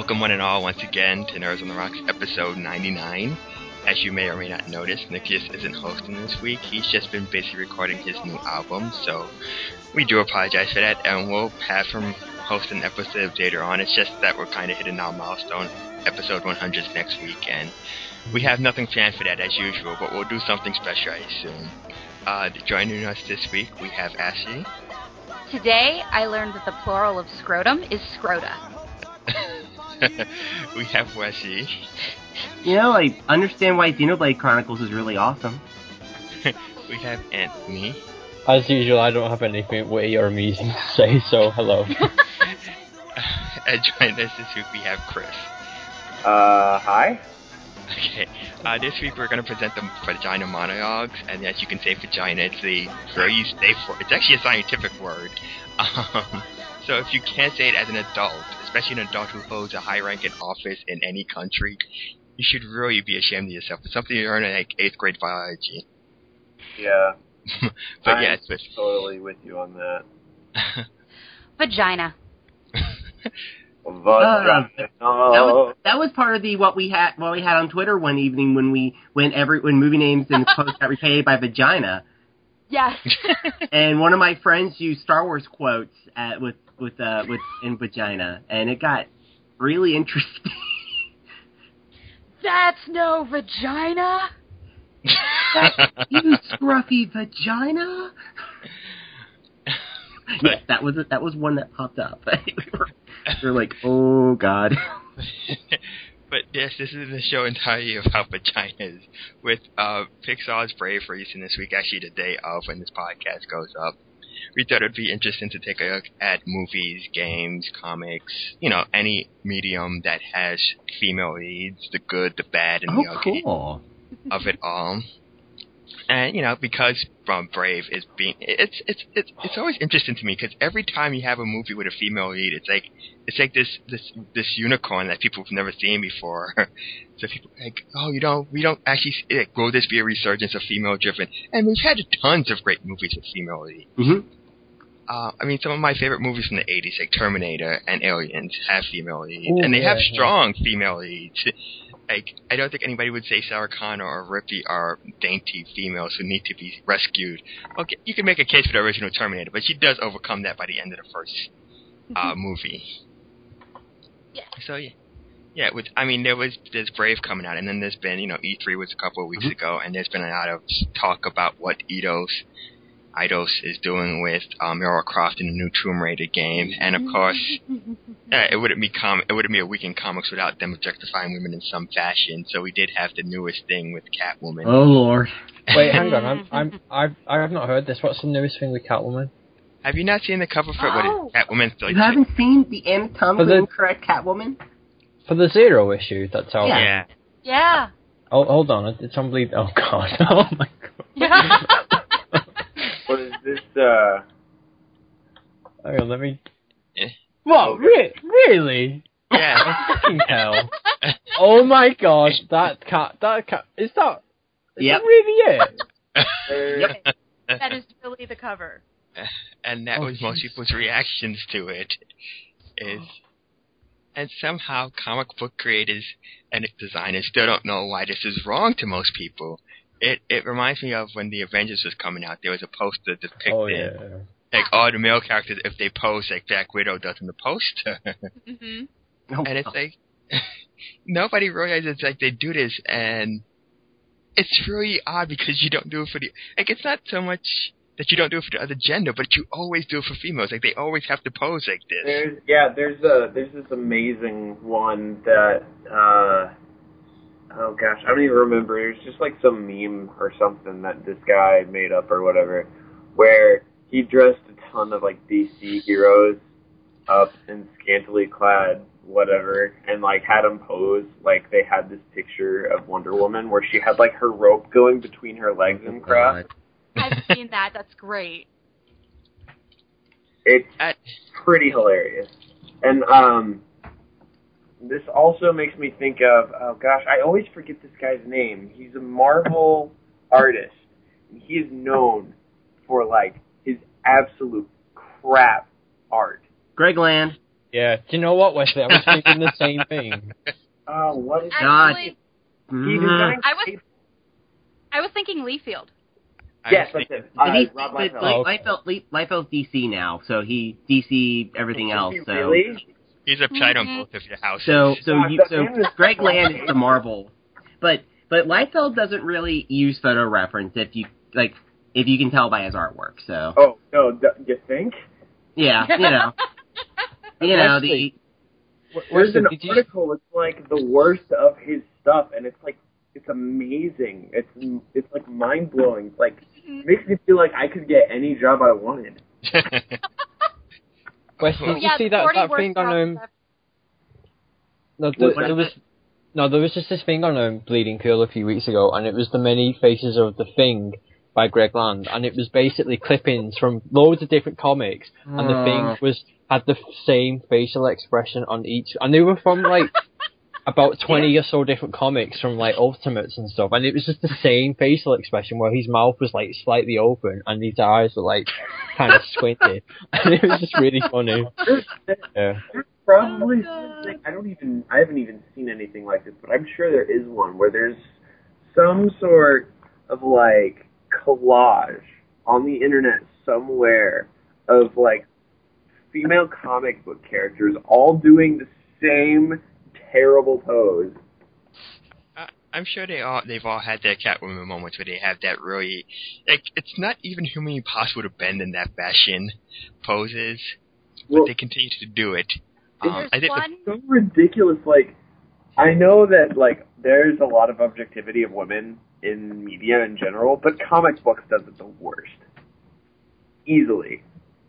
Welcome one and all once again to Nerds on the Rocks episode 99. As you may or may not notice, Nikias isn't hosting this week. He's just been busy recording his new album, so we do apologize for that, and we'll have him host an episode later on. It's just that we're kind of hitting our milestone. Episode 100 next week, and we have nothing planned for that as usual, but we'll do something special, I assume. Joining us this week, we have Ashley. Today, I learned that the plural of scrotum is scrota. We have Wesley. You know, I understand why Xenoblade Chronicles is really awesome. We have Anthony. As usual, I don't have anything witty or amusing to say, so hello. And joining us this week, we have Chris. Hi? Okay, this week we're going to present the vagina monologues, and as you can say, vagina, it's a very safe word. It's actually a scientific word. So if you can't say it as an adult, especially an adult who holds a high-ranking office in any country, you should really be ashamed of yourself. It's something you learn in, like, 8th grade biology. Yeah. But I'm yeah, it's totally with you on that. Vagina. That was part of what we had on Twitter one evening when movie names and quotes got repaid by vagina. Yes. And one of my friends used Star Wars quotes in vagina, and it got really interesting. That's no vagina. You scruffy vagina. Yes, that was one that popped up. we were like, oh god. But yes, this is the show entirely about vaginas, with Pixar's Brave releasing this week, actually the day of when this podcast goes up. We thought it would be interesting to take a look at movies, games, comics, any medium that has female leads, the good, the bad, and the ugly of it all. And because Brave is it's always interesting to me, because every time you have a movie with a female lead, it's like this unicorn that people have never seen before. So people are like, oh, we don't actually will this be a resurgence of female driven? And we've had tons of great movies with female leads. Mm-hmm. I mean, some of my favorite movies from the 80s, like Terminator and Aliens, have female leads, and they have strong female leads. Like, I don't think anybody would say Sarah Connor or Ripley are dainty females who need to be rescued. Okay, you can make a case for the original Terminator, but she does overcome that by the end of the first movie. Yeah. So there's Brave coming out, and then there's been, E3 was a couple of weeks ago, and there's been a lot of talk about what Eidos is doing with Lara Croft in the new Tomb Raider game, and of course, it wouldn't be a week in comics without them objectifying women in some fashion. So we did have the newest thing with Catwoman. Oh Lord! Wait, hang on. I have not heard this. What's the newest thing with Catwoman? Have you not seen the cover for it? What Catwoman's like? You haven't seen the anatomically incorrect Catwoman? For the Zero issue, that's how. Yeah. Yeah. Oh, hold on. It's unbelievable. Oh god. Oh my god. Yeah. What is this, Hang on, let me... What? Really? Yeah. Fucking hell. Oh my gosh, that cat, is that really it? Yep. That is really the cover. And that was most people's reactions to it. And somehow comic book creators and designers still don't know why this is wrong to most people. It reminds me of when the Avengers was coming out. There was a poster depicting like all the male characters if they pose like Black Widow does in the poster. Mm-hmm. And it's like nobody realizes like they do this, and it's really odd because you don't do it for it's not so much that you don't do it for the other gender, but you always do it for females. Like they always have to pose like this. There's this amazing one that oh gosh, I don't even remember. It was just like some meme or something that this guy made up or whatever, where he dressed a ton of like DC heroes up in scantily clad whatever, and like had them pose like they had this picture of Wonder Woman where she had like her rope going between her legs and crossed. I've seen that. That's great. It's pretty hilarious. And this also makes me think of, oh gosh, I always forget this guy's name. He's a Marvel artist, and he is known for like his absolute crap art. Greg Land. Yeah. Do you know what, Wesley? I was thinking the same thing. What is Actually, he designed? I was thinking Liefeld. Yes, that's it. Rob Liefeld's DC now, so he DC everything else. So really? He's uptight on both of your houses. So Greg Land is the Marvel, but Liefeld doesn't really use photo reference if you can tell by his artwork. So. Oh no, you think? Yeah, There's an article. It's like the worst of his stuff, and it's amazing. It's like mind blowing. It's like makes me feel like I could get any job I wanted. Wesley, did you see that thing on there was just this thing on Bleeding Cool a few weeks ago, and it was the many faces of the Thing by Greg Land, and it was basically clippings from loads of different comics, and the Thing had the same facial expression on each, and they were from about 20 or so different comics from Ultimates and stuff, and it was just the same facial expression where his mouth was slightly open and his eyes were kind of squinted, and it was just really funny. Yeah. Probably I haven't even seen anything like this, but I'm sure there is one where there's some sort of collage on the internet somewhere of female comic book characters all doing the same terrible pose. I'm sure they've all had their Catwoman moments where they have that really it's not even humanly possible to bend in that fashion poses, but they continue to do it. I think it's so ridiculous. I know that there's a lot of objectivity of women in media in general, but comic books does it the worst. Easily.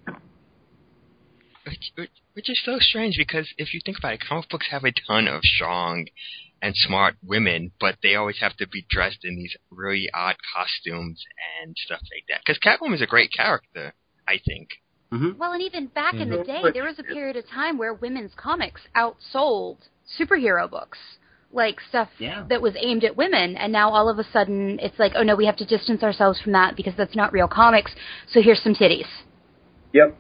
Which is so strange, because if you think about it, comic books have a ton of strong and smart women, but they always have to be dressed in these really odd costumes and stuff like that. Because Catwoman is a great character, I think. Mm-hmm. Well, and even back in the day, there was a period of time where women's comics outsold superhero books. Stuff that was aimed at women, and now all of a sudden it's oh no, we have to distance ourselves from that because that's not real comics, so here's some titties. Yep.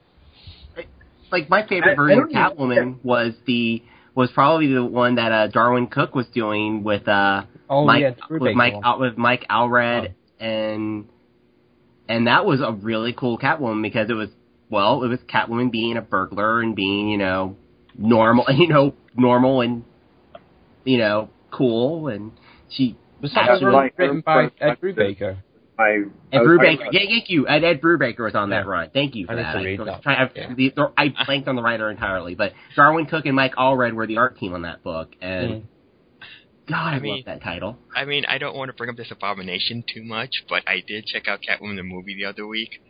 My favorite version of Catwoman was probably the one that Darwin Cook was doing with Mike Allred, and that was a really cool Catwoman because it was Catwoman being a burglar and being normal and cool, and she was actually written by Ed Brubaker. Ed Brubaker, thank you. Ed Brubaker was on that run. Thank you for that. I blanked on the writer entirely, but Darwin Cook and Mike Allred were the art team on that book, and God, I love that title. I mean, I don't want to bring up this abomination too much, but I did check out Catwoman the movie the other week.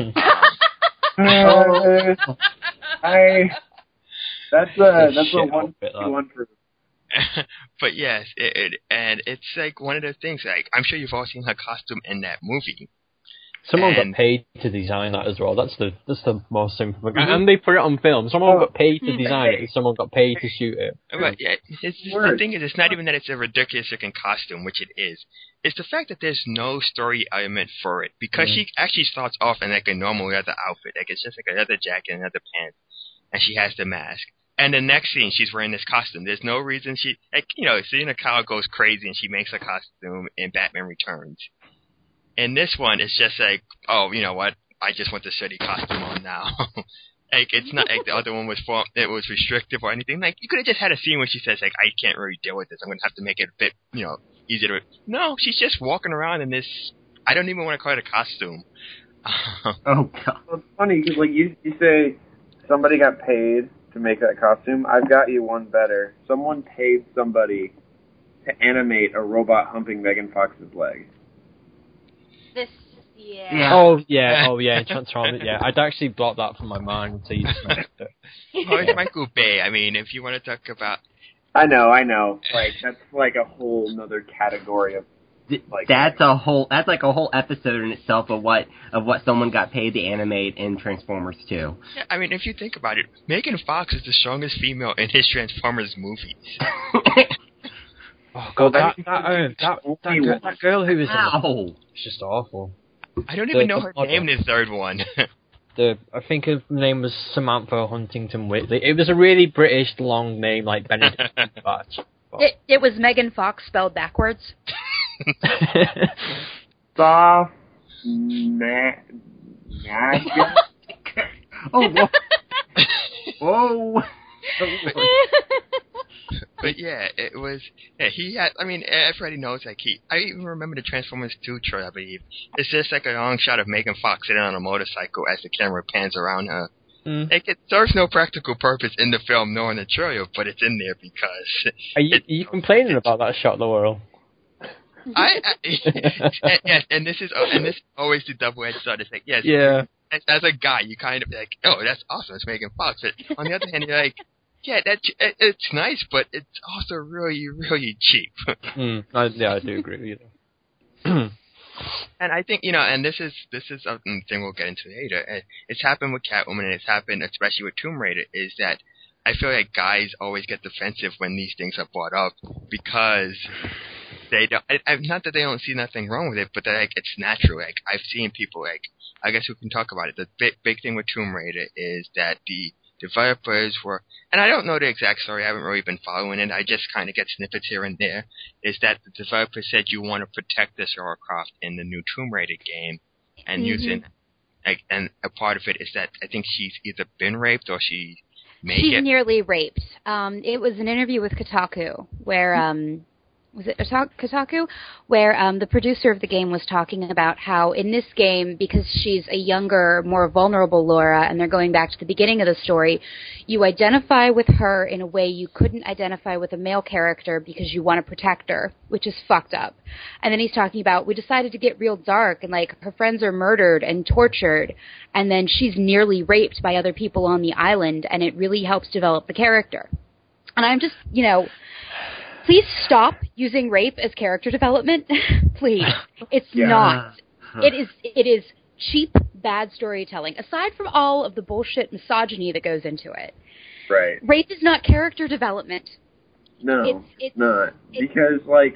That's a one for. But yes, it's one of those things. I'm sure you've all seen her costume in that movie. Someone got paid to design that as well. That's the most simple thing. And they put it on film. Someone got paid to design it, and someone got paid to shoot it. But the thing is, it's not even that it's a ridiculous-looking costume, which it is. It's the fact that there's no story element for it, because she actually starts off in a normal leather outfit. It's just a leather jacket and leather pants, and she has the mask. And the next scene, she's wearing this costume. There's no reason Selena Kyle goes crazy and she makes a costume in Batman Returns. In this one, it's just oh, you know what? I just want the shitty costume on now. It's not the other one was restrictive or anything. You could have just had a scene where she says, I can't really deal with this. I'm going to have to make it a bit, easier to... No, she's just walking around in this... I don't even want to call it a costume. Oh, God. Well, it's funny, because, you say somebody got paid to make that costume. I've got you one better. Someone paid somebody to animate a robot humping Megan Fox's leg. Oh yeah, Transformers. Yeah, I'd actually blocked that from my mind until you just mentioned it. Well, it's Michael Bay. I mean, if you want to talk about... I know. That's a whole nother category of... That's a whole episode in itself of what someone got paid to animate in Transformers 2. Yeah, I mean, if you think about it, Megan Fox is the strongest female in his Transformers movies. Oh God, that girl who was it's just awful. I don't even know her name in the third one. I think her name was Samantha Huntington Whitley. It was a really British long name, like Benedict Cumberbatch. It was Megan Fox spelled backwards. Oh, whoa. But yeah, it was. Yeah, he had. I mean, everybody knows like I even remember the Transformers 2 trailer. I believe it's just like a long shot of Megan Fox sitting on a motorcycle as the camera pans around her. Like it serves no practical purpose in the film nor in the trailer, but it's in there because. Are you complaining about that shot, Laurel? And this is always the double-edged sword. It's like yeah. As a guy, you kind of like, oh, that's awesome, it's Megan Fox. But on the other hand, you're like, yeah, it's nice, but it's also really, really cheap. I do agree with you. And I think, and this is something we'll get into later. It's happened with Catwoman, and it's happened especially with Tomb Raider. Is that I feel like guys always get defensive when these things are brought up because they don't. Not that they don't see nothing wrong with it, but like it's natural. Like I've seen people like. I guess we can talk about it. The big thing with Tomb Raider is that the developers were, and I don't know the exact story, I haven't really been following it, I just kind of get snippets here and there, is that the developers said you want to protect this Lara Croft in the new Tomb Raider game, and using, like, and a part of it is that I think she's either been raped or she's nearly raped. It was an interview with Kotaku where, was it Kotaku? Where the producer of the game was talking about how in this game, because she's a younger, more vulnerable Laura, and they're going back to the beginning of the story, you identify with her in a way you couldn't identify with a male character because you want to protect her, which is fucked up. And then he's talking about, we decided to get real dark, and like her friends are murdered and tortured, and then she's nearly raped by other people on the island, and it really helps develop the character. And I'm just, please stop using rape as character development. Please. It's not. It is cheap, bad storytelling. Aside from all of the bullshit misogyny that goes into it. Right. Rape is not character development. No, it's not. Because, like,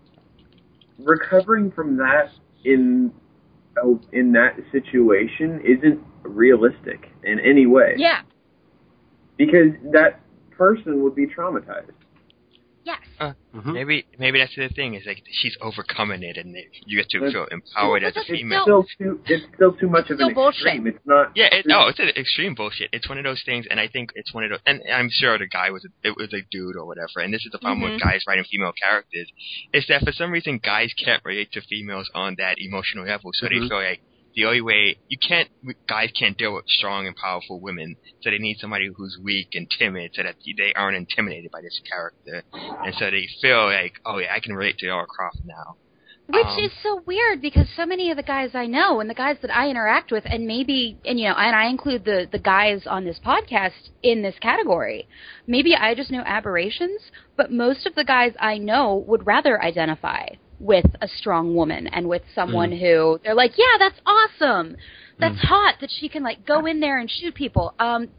recovering from that in that situation isn't realistic in any way. Yeah. Because that person would be traumatized. Yes. Maybe that's the thing, is like she's overcoming it, and you get to feel empowered as a female. It's still too much of an extreme. It's not. Yeah, it's an extreme bullshit. It's one of those things, and I think it's one of those. And I'm sure the guy was a dude or whatever. And this is the problem with guys writing female characters, is that for some reason guys can't relate to females on that emotional level, so they feel like. The only way guys can't deal with strong and powerful women, so they need somebody who's weak and timid, so that they aren't intimidated by this character, and so they feel like, oh yeah, I can relate to Lara Croft now. Which is so weird because so many of the guys I know and the guys that I interact with, and I include the guys on this podcast in this category. Maybe I just know aberrations, but most of the guys I know would rather identify with a strong woman and with someone who they're like, yeah, that's awesome. That's hot that she can like go in there and shoot people.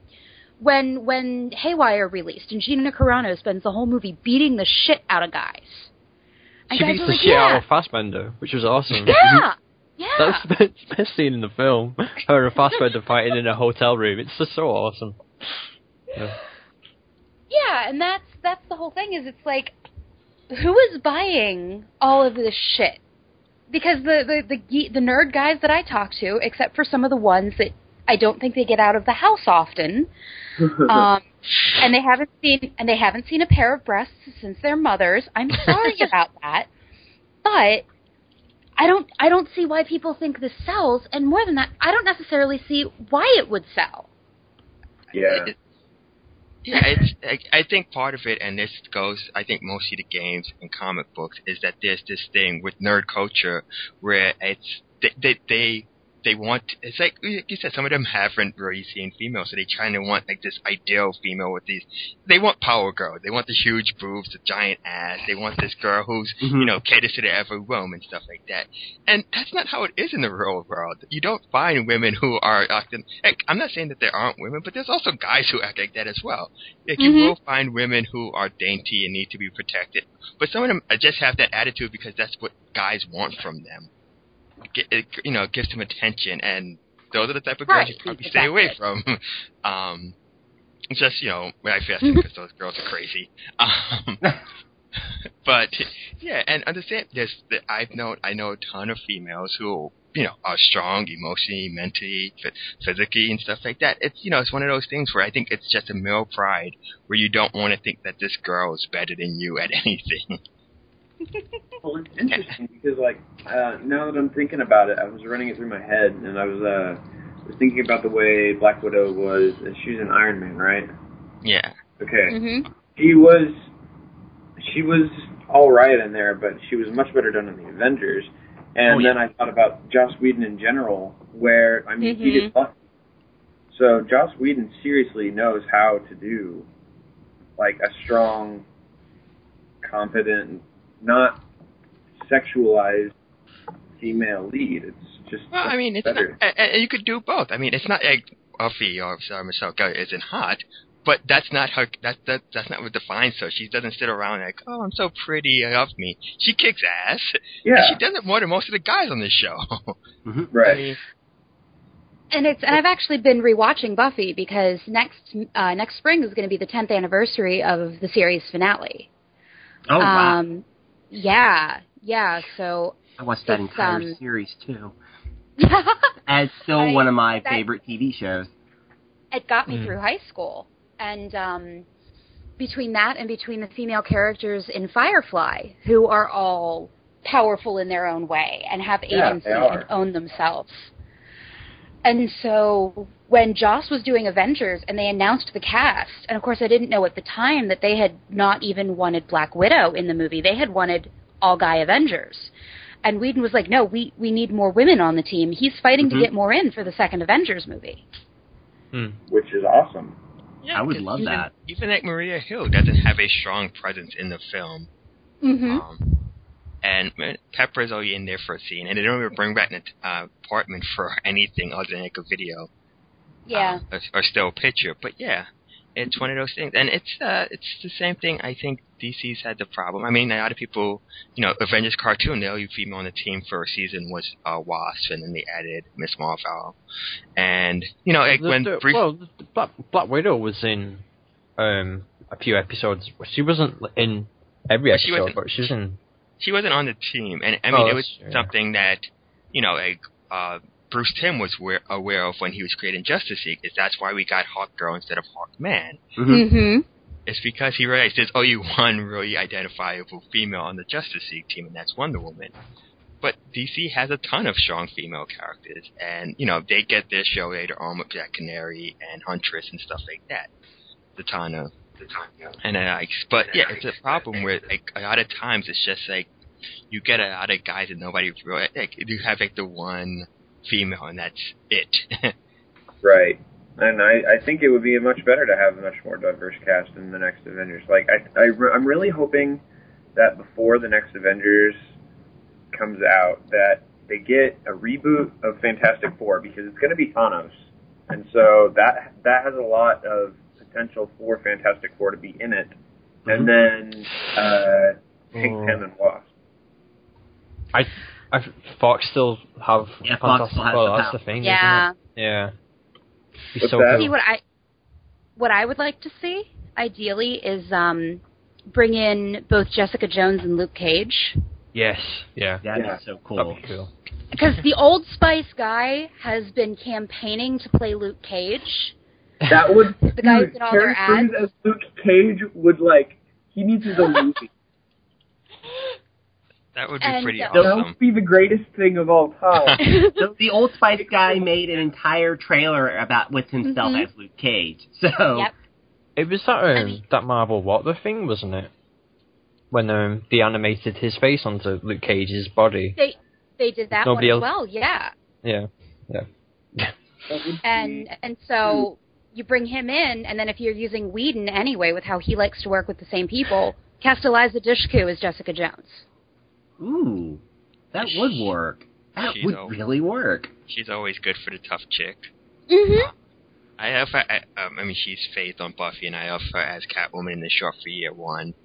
When Haywire released and Gina Carano spends the whole movie beating the shit out of guys. And she beats the shit out of Fassbender, which was awesome. Yeah. Yeah. That's the best scene in the film. Her and Fassbender fighting in a hotel room. It's just so awesome. Yeah, and that's the whole thing, is it's like, who is buying all of this shit? Because the nerd guys that I talk to, except for some of the ones that I don't think they get out of the house often, and they haven't seen a pair of breasts since their mothers. I'm sorry about that, but I don't see why people think this sells, and more than that, I don't necessarily see why it would sell. Yeah. Yeah, I think part of it, and this goes, I think, mostly to games and comic books, is that there's this thing with nerd culture where it's they want, it's like you said, some of them haven't really seen females, so they kind of want like this ideal female with these. They want power girl. They want the huge boobs, the giant ass. They want this girl who's caters to their every whim and stuff like that. And that's not how it is in the real world. You don't find women who are acting. Like, I'm not saying that there aren't women, but there's also guys who act like that as well. Like, you will find women who are dainty and need to be protected, but some of them just have that attitude because that's what guys want from them. Gives them attention, and those are the type of girls you probably stay away from. Just, when I fast because those girls are crazy. But yeah, and understand this. I know a ton of females who are strong emotionally, mentally, physically, and stuff like that. It's it's one of those things where I think it's just a male pride where you don't want to think that this girl is better than you at anything. Well, it's interesting because now that I'm thinking about it, I was running it through my head, and I was thinking about the way Black Widow was. She's an Iron Man, right? Yeah. Okay. Mm-hmm. She was all right in there, but she was much better done in the Avengers. And then I thought about Joss Whedon in general, where, he did Buffy. So Joss Whedon seriously knows how to do, a strong, competent, not sexualized female lead. It's just it's better. not, and you could do both. It's not like Buffy or Michelle Gellar isn't hot, but that's not her. That's not what defines her. She doesn't sit around I'm so pretty, love me. She kicks ass. Yeah. And she does it more than most of the guys on this show. Mm-hmm. Right. And I've actually been rewatching Buffy because next spring is going to be the 10th anniversary of the series finale. Oh wow! Yeah. So I watched that entire series too. And it's still one of my favorite TV shows. It got me through high school, and between that and between the female characters in Firefly, who are all powerful in their own way and have agency and own themselves. And so when Joss was doing Avengers and they announced the cast, and of course I didn't know at the time that they had not even wanted Black Widow in the movie. They had wanted all-guy Avengers. And Whedon was like, no, we need more women on the team. He's fighting to get more in for the second Avengers movie. Which is awesome. Yeah, I would love that. Even Maria Hill doesn't have a strong presence in the film. Mm-hmm. And Pepper's only in there for a scene, and they don't even bring back an apartment for anything other than a video, or still picture. But yeah, it's one of those things, and it's the same thing. I think DC's had the problem. A lot of people, Avengers cartoon, the only female on the team for a season was Wasp, and then they added Miss Marvel, and Black Widow was in a few episodes. She wasn't in every episode, but she was in. She wasn't on the team, and it was something that, Bruce Timm was aware of when he was creating Justice League. Is that's why we got Hawkgirl instead of Hawkman. Mm-hmm. It's because he realized there's only one really identifiable female on the Justice League team, and that's Wonder Woman. But DC has a ton of strong female characters, and they get their show later on with Black Canary and Huntress and stuff like that. Zatanna. And but yeah, it's a problem where a lot of times it's just you get a lot of guys and nobody really you have the one female and that's it. Right. And I think it would be much better to have a much more diverse cast in the next Avengers. I'm really hoping that before the next Avengers comes out that they get a reboot of Fantastic Four, because it's going to be Thanos, and so that has a lot of potential for Fantastic Four to be in it, and then Pym and Wasp. Fox still have Fantastic Four. That's the thing, isn't it? Yeah. What's so that? See, what I would like to see ideally is bring in both Jessica Jones and Luke Cage. Yes. Yeah. That'd be so cool. That'd be cool. Because the Old Spice guy has been campaigning to play Luke Cage. That would the guys in all their ads. As Luke Cage would he needs his own movie. That would be pretty awesome. That would be the greatest thing of all time. The Old Spice guy made an entire trailer with himself as Luke Cage. So it was that Marvel Water thing, wasn't it? When they animated his face onto Luke Cage's body. They did that one as well, yeah. Yeah. And so you bring him in, and then if you're using Whedon anyway, with how he likes to work with the same people, cast Eliza Dushku as Jessica Jones. Ooh, that would work. That would really work. She's always good for the tough chick. Mm-hmm. I have her, she's Faith on Buffy, and I have her as Catwoman in the short for year one.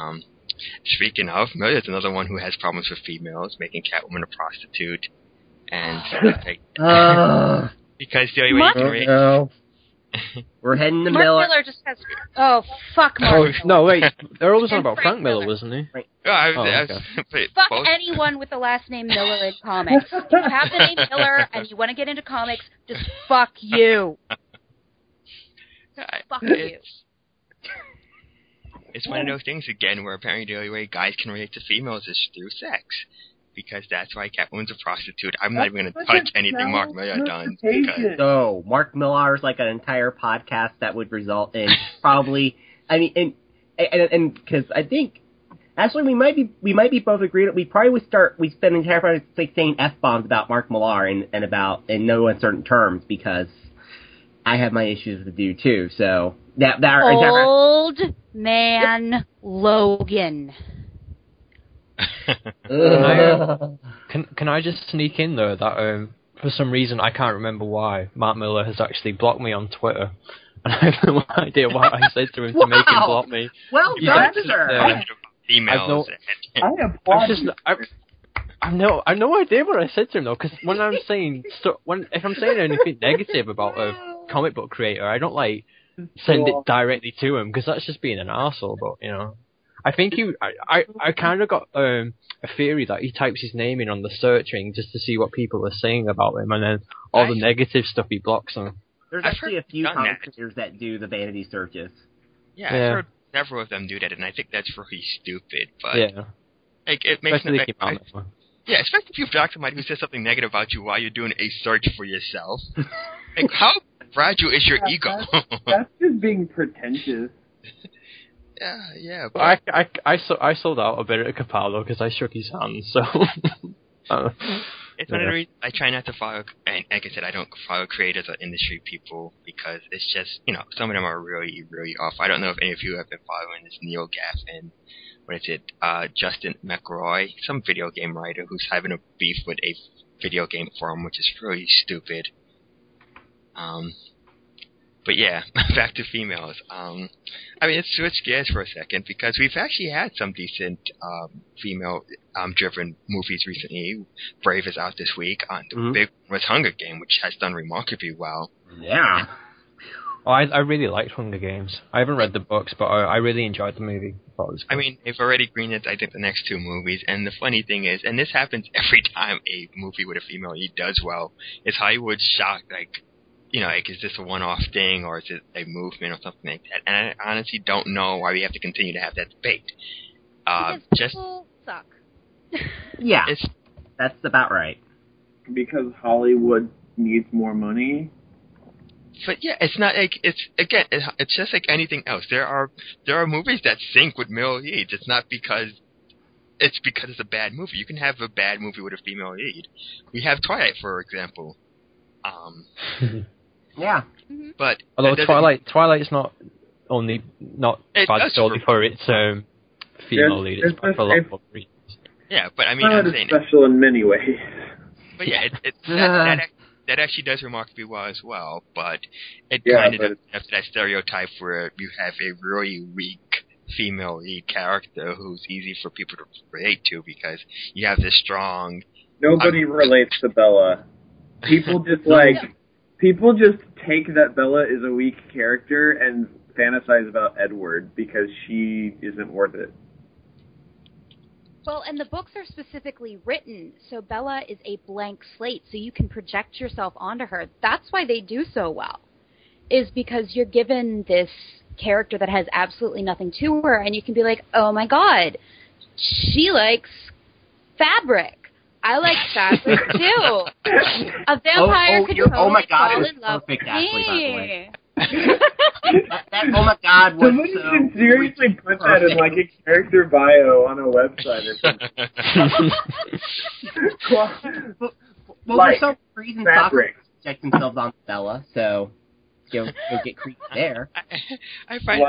Speaking of, there's another one who has problems with females, making Catwoman a prostitute. And because the only way you can read. We're heading to Mark Miller. Miller just has. Oh, fuck Mark. No, wait. They're always on about Frank Miller, wasn't he? Fuck anyone with the last name Miller in comics. If you have the name Miller and you want to get into comics, just fuck you. Fuck you. It's one of those things again where apparently the only way guys can relate to females is through sex. Because that's why Catwoman's a prostitute. I'm not even going to touch anything Mark Miller done. No, Mark Millar's like an entire podcast that would result in probably. I mean, and because I think actually we might be both agreed that we probably would spend the entire podcast like saying F-bombs about Mark Millar and about in no uncertain terms because I have my issues with the dude too. So that old man Logan. Can I just sneak in though that for some reason I can't remember why Mark Miller has actually blocked me on Twitter, and I have no idea what I said to him to make him block me. Well done, sir. Emails. I've no idea what I said to him though, because when I'm saying if I'm saying anything negative about a comic book creator, I don't like send it directly to him because that's just being an arsehole. But you know. I think I kind of got a theory that he types his name in on the searching just to see what people are saying about him, and then all the negative stuff he blocks on. There's actually a few commentators that do the vanity searches. Yeah, I've heard several of them do that, and I think that's really stupid. But like, it makes especially especially if you've talked to somebody who says something negative about you while you're doing a search for yourself. Like, how fragile is your ego? That's just being pretentious. Yeah. But I sold out a bit at Capallo because I shook his hand. So it's one of the reasons I try not to follow. And like I said, I don't follow creators or industry people because it's just some of them are really really off. I don't know if any of you have been following this Neil Gaffin. What is it? Justin McElroy, some video game writer who's having a beef with a video game forum, which is really stupid. But yeah, back to females. I mean, let's switch gears for a second because we've actually had some decent female-driven movies recently. Brave is out this week. The big one was Hunger Games, which has done remarkably well. Yeah. Oh, I really liked Hunger Games. I haven't read the books, but I really enjoyed the movie. I mean, they've already greenlit, I think, the next two movies. And the funny thing is, and this happens every time a movie with a female lead does well, is Hollywood's shocked, like, is this a one-off thing or is it a movement or something like that? And I honestly don't know why we have to continue to have that debate. Because people suck. Yeah, that's about right. Because Hollywood needs more money. But yeah, it's not like it's just like anything else. There are movies that sink with male leads. It's not because it's a bad movie. You can have a bad movie with a female lead. We have Twilight, for example. Yeah, but although Twilight's not bad solely for its female lead, it's bad for a lot of reasons. Yeah, but I mean, I'm saying special in many ways. But yeah, that actually does remarkably well as well. But it kind of does have that stereotype where you have a really weak female lead character who's easy for people to relate to because you have this strong. Nobody relates to Bella. People just take that Bella is a weak character and fantasize about Edward because she isn't worth it. Well, and the books are specifically written, so Bella is a blank slate, so you can project yourself onto her. That's why they do so well, is because you're given this character that has absolutely nothing to her, and you can be like, oh my god, she likes fabric. I like fabric too. A vampire could totally fall in love with me. That oh my god was somebody should seriously put that in like a character bio on a website or something. well, there's some reason Soccer project themselves on Bella, so you'll get creepy there. I find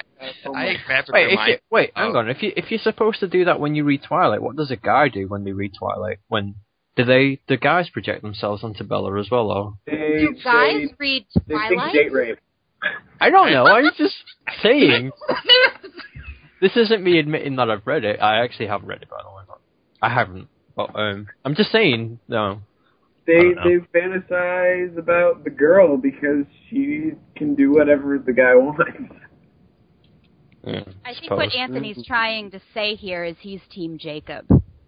wait, hang on. If you're supposed to do that when you read Twilight, what does a guy do when they read Twilight? Do guys project themselves onto Bella as well, or do guys read Twilight? They date rape. I don't know. I'm just saying. This isn't me admitting that I've read it. I actually haven't read it, by the way. I haven't. But I'm just saying. No. They fantasize about the girl because she can do whatever the guy wants. Yeah, I think what Anthony's trying to say here is he's Team Jacob.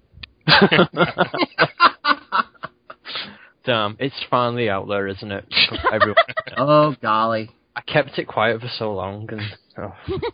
Damn, it's finally out there, isn't it? Everyone. Oh, golly. I kept it quiet for so long, and... Oh.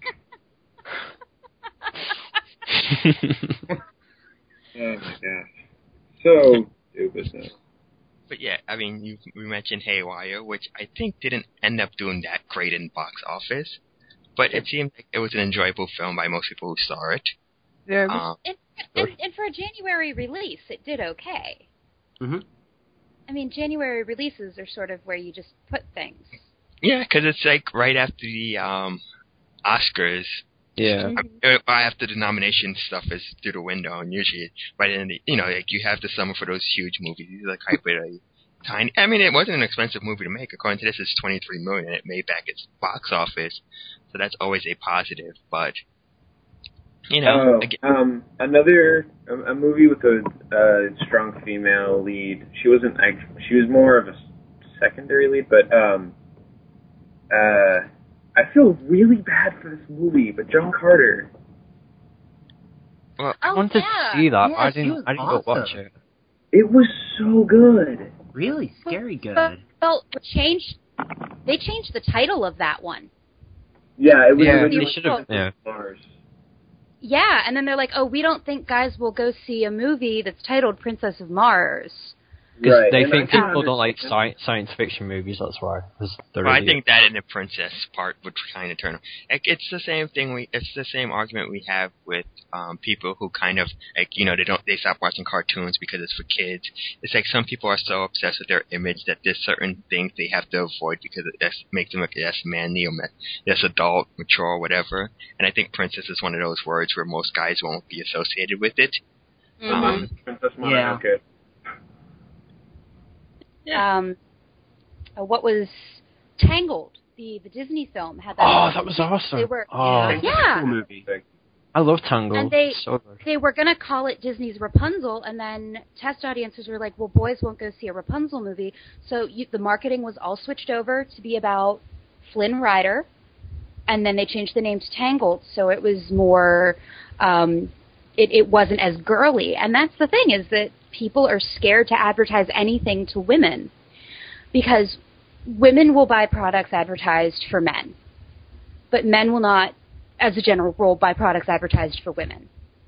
Oh, my gosh. So stupid. But yeah, I mean, we mentioned Haywire, which I think didn't end up doing that great in box office, but it seemed like it was an enjoyable film by most people who saw it. Yeah, and for a January release, it did okay. Mm-hmm. I mean, January releases are sort of where you just put things. Yeah, because it's like right after the Oscars. Yeah. After the nomination stuff is through the window, and usually right in the, like you have the summer for those huge movies. These are like hyper tiny. I mean, it wasn't an expensive movie to make. According to this, it's $23 million, and it made back its box office, so that's always a positive. But another movie with a strong female lead. She wasn't. She was more of a secondary lead, but I feel really bad for this movie, but John Carter. Well, I wanted to see that. Yeah, I didn't awesome. go watch it. It was so good. Really scary good. Well, they changed the title of that one. Yeah, it was. Yeah, they should have. Yeah. Yeah, and then they're like, oh, we don't think guys will go see a movie that's titled Princess of Mars. Because they think people don't like science fiction movies, that's why. I think that and the princess part would kind of turn them. It's the same thing. It's the same argument we have with people who kind of they stop watching cartoons because it's for kids. It's like some people are so obsessed with their image that there's certain things they have to avoid because it makes them look less manly or less adult, mature, whatever. And I think princess is one of those words where most guys won't be associated with it. Mm-hmm. Princess Mononoke. Yeah. What was Tangled? The Disney film had that. Oh, that was awesome. They were, cool movie. I love Tangled. And so good. They were going to call it Disney's Rapunzel, and then test audiences were like, well, boys won't go see a Rapunzel movie. So the marketing was all switched over to be about Flynn Rider, and then they changed the name to Tangled, so it was more, it wasn't as girly. And that's the thing, is that people are scared to advertise anything to women because women will buy products advertised for men, but men will not, as a general rule, buy products advertised for women.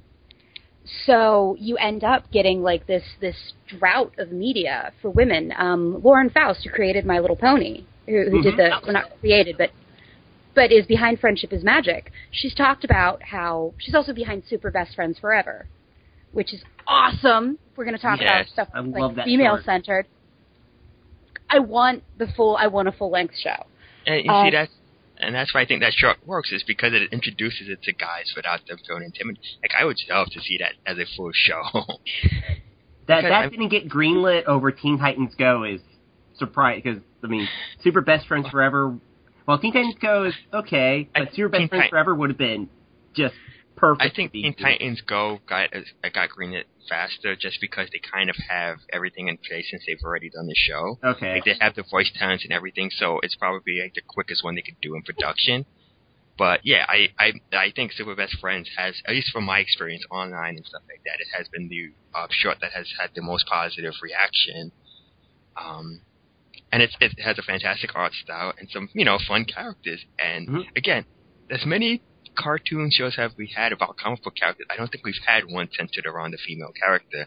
So you end up getting like this drought of media for women. Lauren Faust, who created My Little Pony, who did well, not created, but is behind Friendship is Magic. She's talked about how she's also behind Super Best Friends Forever, which is awesome. We're going to talk about stuff like female-centered. I want a full-length show. And you see, that's why I think that show works, is because it introduces it to guys without them feeling intimidated. Like, I would love to see that as a full show. that didn't get greenlit over Teen Titans Go is surprising, because, I mean, Super Best Friends Forever, well, Teen Titans Go is okay, but Super Best Friends Forever would have been just perfect. I think Teen Titans Go got greenlit faster just because they kind of have everything in place since they've already done the show. Okay. Like, they have the voice talents and everything, so it's probably like the quickest one they could do in production. But yeah, I think Super Best Friends has, at least from my experience online and stuff like that, it has been the short that has had the most positive reaction. And it has a fantastic art style and some, fun characters. And again, as many cartoon shows have we had about comic book characters, I don't think we've had one centered around a female character.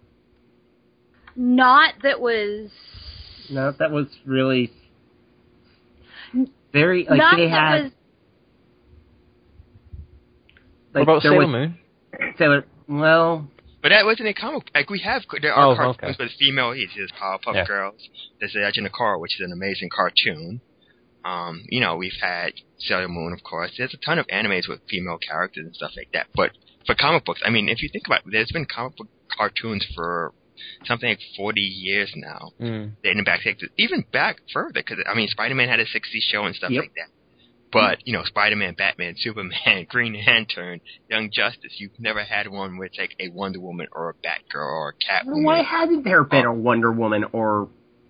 Not that was... No, that was really... Very... Like, not they that had... was... Like, what about Sailor Moon? Well... But that wasn't a comic. Like, there are cartoons with female leads. There's Powerpuff Girls. There's The Legend of Korra, which is an amazing cartoon. We've had Sailor Moon, of course. There's a ton of animes with female characters and stuff like that. But for comic books, I mean, if you think about it, there's been comic book cartoons for something like 40 years now. Dating back, even back further, because, I mean, Spider-Man had a 60s show and stuff like that. But, Spider-Man, Batman, Superman, Green Lantern, Young Justice, you've never had one with, like, a Wonder Woman or a Batgirl or a Catwoman. Why hasn't there been a Wonder Woman or...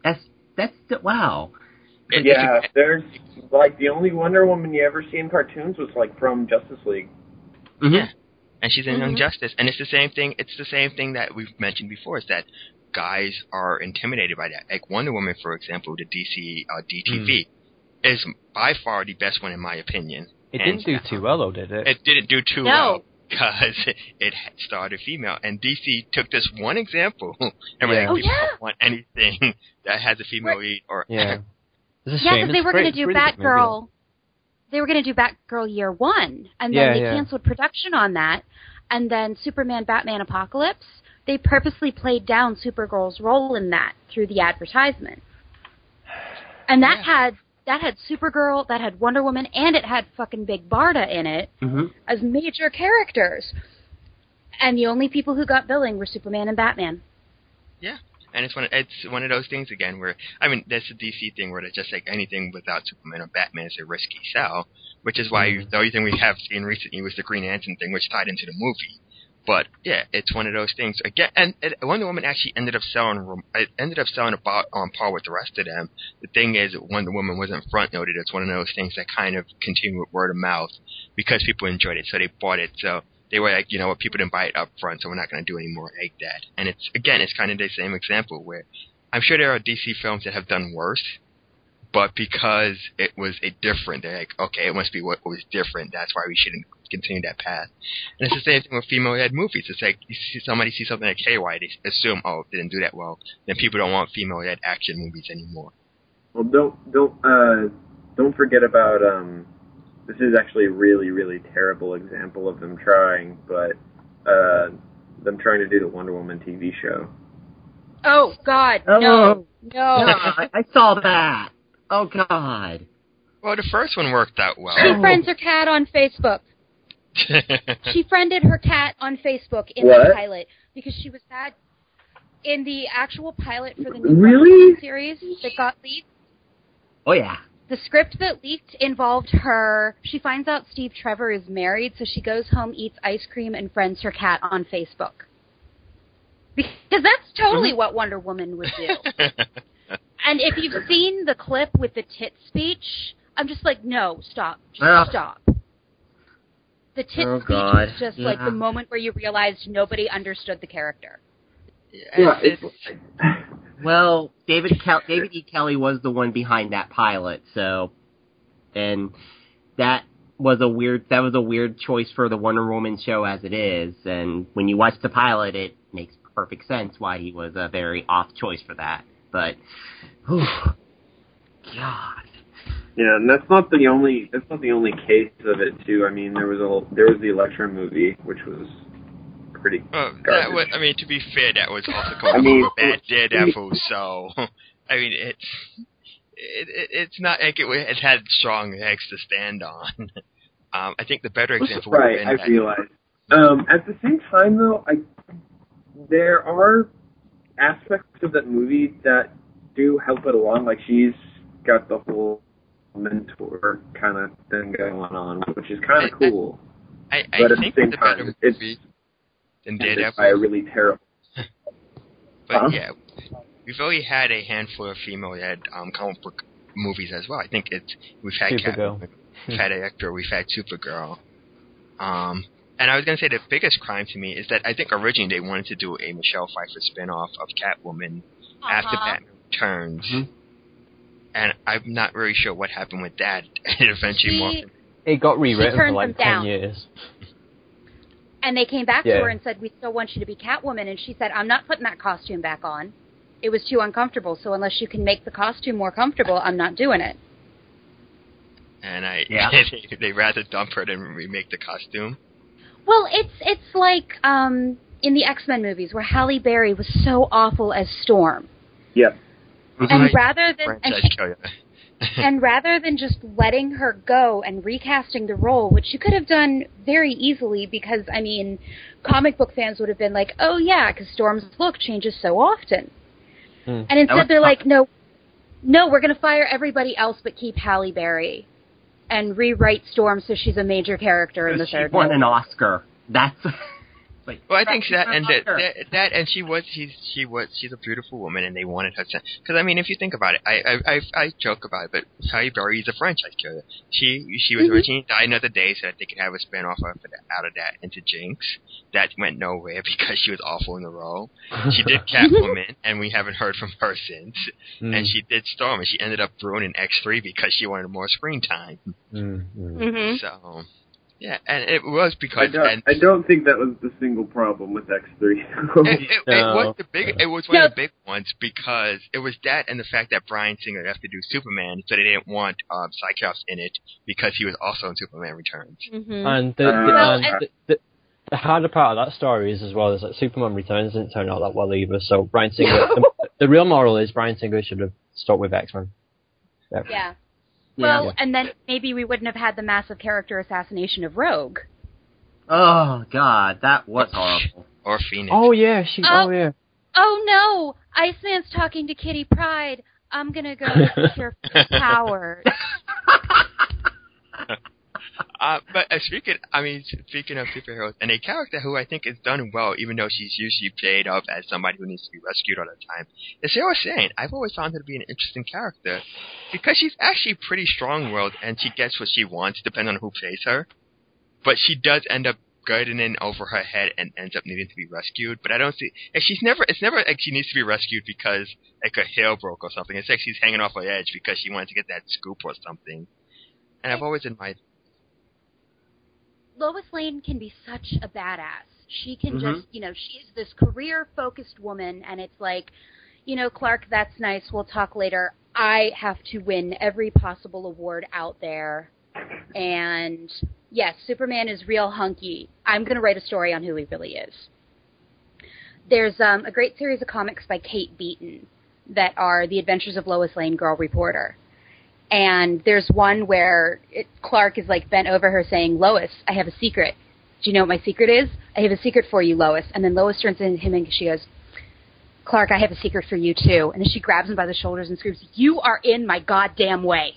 Wow. There's, like, the only Wonder Woman you ever see in cartoons was, like, from Justice League. Mm-hmm. Yeah. And she's in Young Justice. And it's the same thing that we've mentioned before, is that guys are intimidated by that. Like Wonder Woman, for example, the DC DTV, is by far the best one in my opinion. It didn't do too well, though, did it? It didn't do too well because it started female. And DC took this one example and we don't want anything that has a female lead. Yeah, because they were going to do Batgirl. They were going to do Batgirl Year 1, and then they canceled production on that. And then Superman, Batman, Apocalypse, they purposely played down Supergirl's role in that through the advertisement. And that had Supergirl, that had Wonder Woman, and it had fucking Big Barda in it as major characters. And the only people who got billing were Superman and Batman. Yeah. And it's one of those things again where, I mean, that's a DC thing where it's just like anything without Superman or Batman is a risky sell, which is why the only thing we have seen recently was the Green Lantern thing, which tied into the movie. But yeah, it's one of those things again. And Wonder Woman actually ended up selling about on par with the rest of them. The thing is, Wonder Woman wasn't front loaded. It's one of those things that kind of continued with word of mouth because people enjoyed it, so they bought it. So they were like, people didn't buy it up front, so we're not going to do any more like that. And it's kind of the same example where I'm sure there are DC films that have done worse, but because it was different, they're like, okay, it must be what was different. That's why we shouldn't continue that path. And it's the same thing with female-led movies. It's like somebody sees something like KY, they assume, oh, it didn't do that well. Then people don't want female-led action movies anymore. Well, don't forget about this is actually a really, really terrible example of them trying, but them trying to do the Wonder Woman TV show. Oh God, no. I saw that. Oh God. Well, the first one worked out well. She friends her cat on Facebook. She friended her cat on Facebook in the pilot because she was sad. In the actual pilot for the new series that got leaked. Oh yeah. The script that leaked involved her. She finds out Steve Trevor is married, so she goes home, eats ice cream, and friends her cat on Facebook. Because that's totally what Wonder Woman would do. And if you've seen the clip with the tit speech, I'm just like, no, stop. Just stop. The tit speech was just like the moment where you realized nobody understood the character. Yeah, well, David E. Kelly was the one behind that pilot, so, and that was a weird choice for the Wonder Woman show as it is, and when you watch the pilot, it makes perfect sense why he was a very off choice for that. But, God. Yeah, and that's not the only case of it too. I mean, there was the Elektra movie, which was pretty garbage. To be fair, that was also called a bad Daredevil, so I mean, it's not like it had strong legs to stand on. I think the better example would have been I realize. At the same time, though, there are aspects of that movie that do help it along. Like she's got the whole mentor kind of thing going on, which is kind of cool. But at the same time, it's really terrible. But yeah, we've only had a handful of female-led comic book movies as well. I think we've had Catwoman, we've had Electra, we've had Supergirl. And I was going to say the biggest crime to me is that I think originally they wanted to do a Michelle Pfeiffer spin-off of Catwoman after Batman Returns. Mm-hmm. And I'm not really sure what happened with that. It eventually it got rewritten for like 10 years. And they came back to her and said, we still want you to be Catwoman. And she said, I'm not putting that costume back on. It was too uncomfortable. So unless you can make the costume more comfortable, I'm not doing it. And they rather dump her than remake the costume. Well, it's like in the X-Men movies where Halle Berry was so awful as Storm. Yep. And rather than just letting her go and recasting the role, which you could have done very easily because, I mean, comic book fans would have been like, oh yeah, because Storm's look changes so often. And instead they're like, no, we're going to fire everybody else but keep Halle Berry. and rewrite Storm so she's a major character in the third one. She won movie. an Oscar. That's... Well, I think that and she's a beautiful woman, and they wanted her to. Because I mean, if you think about it, I joke about it, but Halle Berry is a franchise killer. She was originally Die Another Day, so that they could have a spinoff out of that into Jinx. That went nowhere because she was awful in the role. She did Catwoman, and we haven't heard from her since. And she did Storm, and she ended up ruining X3 because she wanted more screen time. So. Yeah, and it was because I don't think that was the single problem with X3. It was one of the big ones because it was that and the fact that Bryan Singer had to do Superman, so they didn't want Cyclops in it because he was also in Superman Returns. And the harder part of that story is as well is that Superman Returns didn't turn out that well either. So Bryan Singer, the real moral is Bryan Singer should have stuck with X-Men. Yeah. Well, and then maybe we wouldn't have had the massive character assassination of Rogue. Oh, God, that was horrible. Or Phoenix. Oh, yeah. Oh, no! Iceman's talking to Kitty Pryde. I'm gonna go secure powers. But speaking of superheroes, and a character who I think is done well, even though she's usually played up as somebody who needs to be rescued all the time, is Sarah Shane. I've always found her to be an interesting character because she's actually pretty strong-willed and she gets what she wants, depending on who plays her. But she does end up getting in over her head and ends up needing to be rescued. But I don't see. It's never like she needs to be rescued because like her hair broke or something. It's like she's hanging off her edge because she wanted to get that scoop or something. And I've always admired. Lois Lane can be such a badass. She can just, she's this career-focused woman, and it's like, Clark, that's nice, we'll talk later. I have to win every possible award out there. And, yes, Superman is real hunky. I'm going to write a story on who he really is. There's a great series of comics by Kate Beaton that are The Adventures of Lois Lane, Girl Reporter. And there's one where Clark is like bent over her saying, Lois, I have a secret. Do you know what my secret is? I have a secret for you, Lois. And then Lois turns to him and she goes, Clark, I have a secret for you too. And then she grabs him by the shoulders and screams, you are in my goddamn way.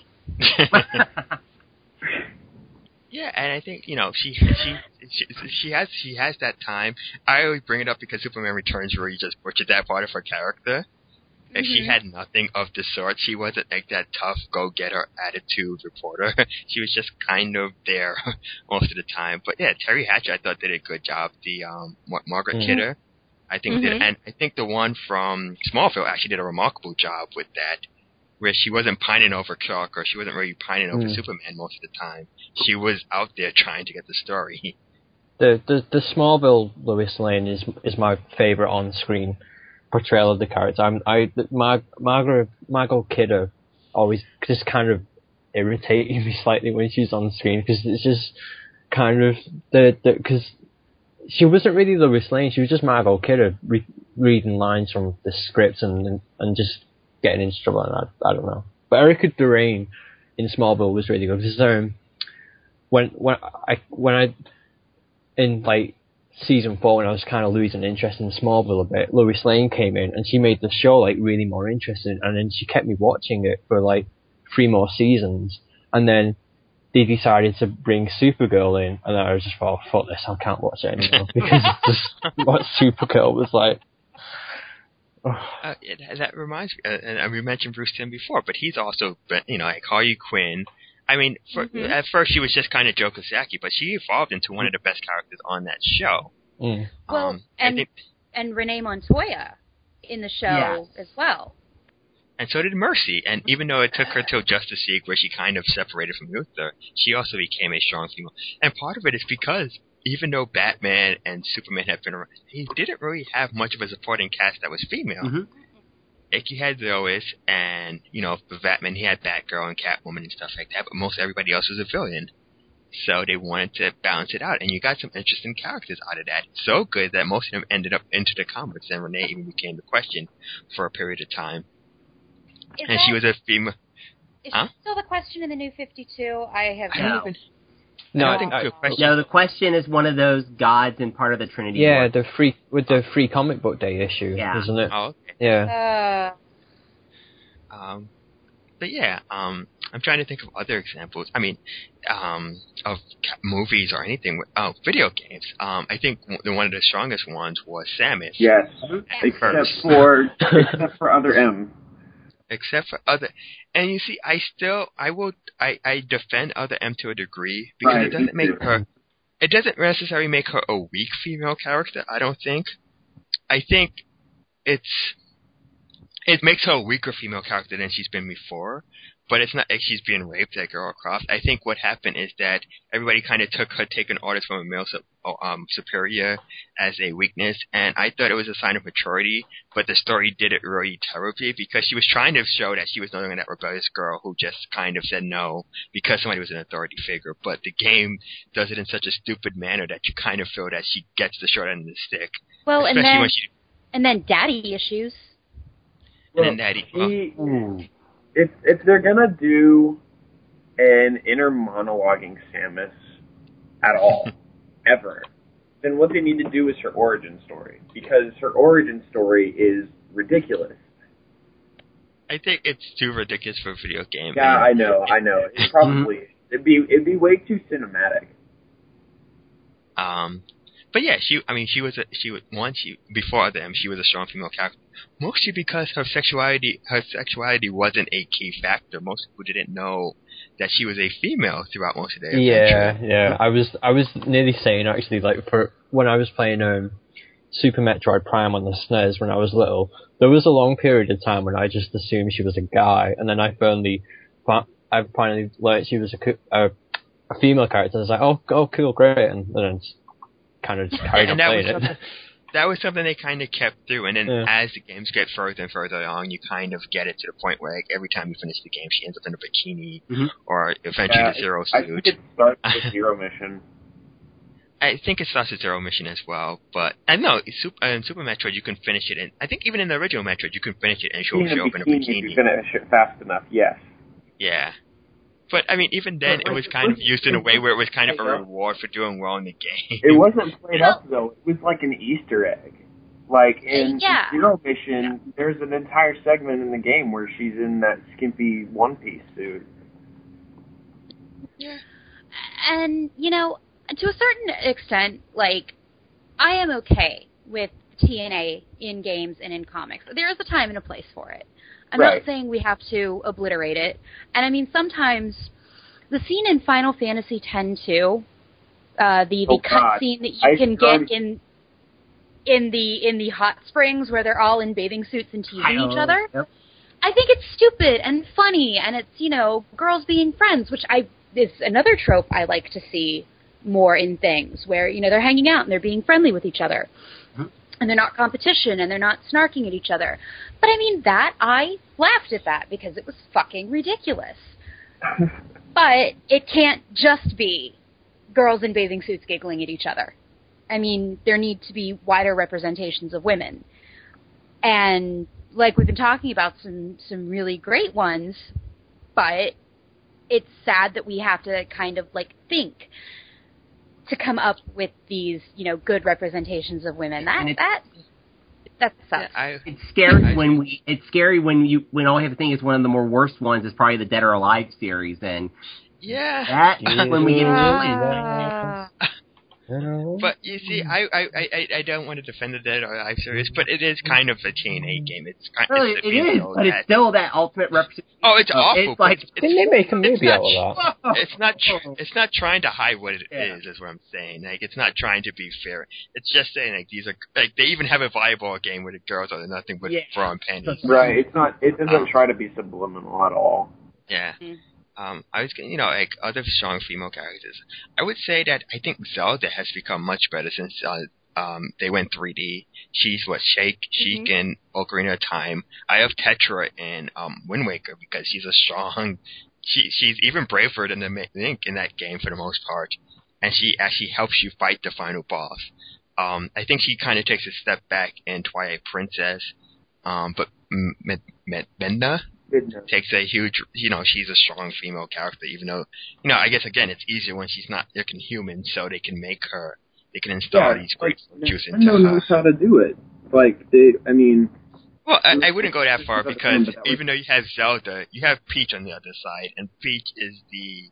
Yeah, and I think, she has that time. I always bring it up because Superman Returns really just butchered that part of her character. Like, she had nothing of the sort. She wasn't like that tough, go-getter attitude reporter. She was just kind of there most of the time. But yeah, Terry Hatcher, I thought, did a good job. The Margaret Kidder, I think did, and I think the one from Smallville actually did a remarkable job with that, where she wasn't pining over Clark or she wasn't really pining over Superman most of the time. She was out there trying to get the story. The Smallville Lois Lane is my favorite on-screen portrayal of the character. Margot Kidder always just kind of irritated me slightly when she's on screen because it's just kind of because she wasn't really Lois Lane. She was just Margot Kidder reading lines from the script and just getting into trouble. And I don't know. But Erica Durant in Smallville was really good because when I in like season 4 when I was kind of losing interest in Smallville a bit, Lois Lane came in and she made the show like really more interesting, and then she kept me watching it for like 3 more seasons, and then they decided to bring Supergirl in, and I was just thought, oh, fuck this, I can't watch it anymore because it's just what Supergirl was like. That reminds me, and we mentioned Bruce Timm before, but he's also been, like Harley Quinn. I mean, at first she was just kind of Joe Kosaki, but she evolved into one of the best characters on that show. Well, and Renee Montoya in the show as well. And so did Mercy. And even though it took her till Justice League, where she kind of separated from Luthor, she also became a strong female. And part of it is because even though Batman and Superman have been around, he didn't really have much of a supporting cast that was female. Like, you had Lois, and, for Batman, he had Batgirl and Catwoman and stuff like that, but most everybody else was a villain. So they wanted to balance it out, and you got some interesting characters out of that. So good that most of them ended up into the comics, and Renee even became the Question for a period of time. She was a female. Is she still the Question in the New 52? I have No, the Question is one of those gods and part of the Trinity. Yeah, the free comic book day issue, isn't it? Oh, okay. Yeah. But yeah, I'm trying to think of other examples. I mean, of movies or anything. Video games. I think one of the strongest ones was Samus. Yes, except for Other M. Except for Other, and you see, I defend Other M to a degree because it doesn't make her. It doesn't necessarily make her a weak female character. I don't think. I think it makes her a weaker female character than she's been before, but it's not like she's being raped like Lara Croft. I think what happened is that everybody kind of took her taking orders from a male superior as a weakness, and I thought it was a sign of maturity, but the story did it really terribly because she was trying to show that she was no longer that rebellious girl who just kind of said no because somebody was an authority figure, but the game does it in such a stupid manner that you kind of feel that she gets the short end of the stick. Well, and then daddy issues. Well, and then daddy. If they're gonna do an inner monologuing Samus at all, ever, then what they need to do is her origin story, because her origin story is ridiculous. I think it's too ridiculous for a video game. Yeah, I know. It probably it'd be way too cinematic. But yeah, before them, she was a strong female character. Mostly because her sexuality wasn't a key factor. Most people didn't know that she was a female throughout most of their adventure. Yeah. I was nearly saying actually, like, for when I was playing Super Metroid Prime on the SNES when I was little, there was a long period of time when I just assumed she was a guy, and then I finally learned she was a female character. I was like, oh, cool, great, and then kind of just carried on playing it. That was something they kind of kept through, and then as the games get further and further along, you kind of get it to the point where, like, every time you finish the game, she ends up in a bikini, or eventually the Zero suit. I think it starts with Zero Mission. I think it starts with Zero Mission as well, but I know in Super Metroid you can finish it, and I think even in the original Metroid you can finish it and she'll show up in a bikini. If you finish it fast enough, yes. Yeah. But, I mean, even then, it was kind of used in a way where it was kind of a reward for doing well in the game. It wasn't played up, though. It was like an Easter egg. Like, in Zero Mission, there's an entire segment in the game where she's in that skimpy one-piece suit. Yeah. And, to a certain extent, like, I am okay with TNA in games and in comics. There is a time and a place for it. I'm not saying we have to obliterate it. And I mean, sometimes the scene in Final Fantasy X-2, the cut scene that you can get in the hot springs where they're all in bathing suits and teasing each other. Yep. I think it's stupid and funny, and it's, girls being friends, which is another trope I like to see more in things where, they're hanging out and they're being friendly with each other. And they're not competition, and they're not snarking at each other. But I mean, I laughed at that because it was fucking ridiculous. But it can't just be girls in bathing suits giggling at each other. I mean, there need to be wider representations of women. And, like, we've been talking about some really great ones, but it's sad that we have to kind of, like, think to come up with these, good representations of women. That sucks. Yeah, it's scary when all you have to think is one of the more worst ones is probably the Dead or Alive series, and that's when we get into it. But you see, I don't want to defend the Dead or Alive series, but it is kind of a TNA game. It's still that ultimate representation. Oh, it's awful. It's like didn't they make a movie out of that? It's not trying to hide what it is what I'm saying. Like, it's not trying to be fair. It's just saying, like, these are, like, they even have a volleyball game where the girls are nothing but bra and panties. Right. It doesn't try to be subliminal at all. Yeah. I was getting, like, other strong female characters. I would say that I think Zelda has become much better since they went 3D. She's Sheik in Ocarina of Time. I have Tetra in Wind Waker because she's a strong. She's even braver than the Link in that game for the most part, and she actually helps you fight the final boss. I think she kind of takes a step back in Twilight Princess, but Midna takes a huge, she's a strong female character, even though, I guess, again, it's easier when she's not looking human, so they can install these great virtues into her. No one knows how to do it. Like, Well, I wouldn't go that far because even though you have Zelda, you have Peach on the other side, and Peach is the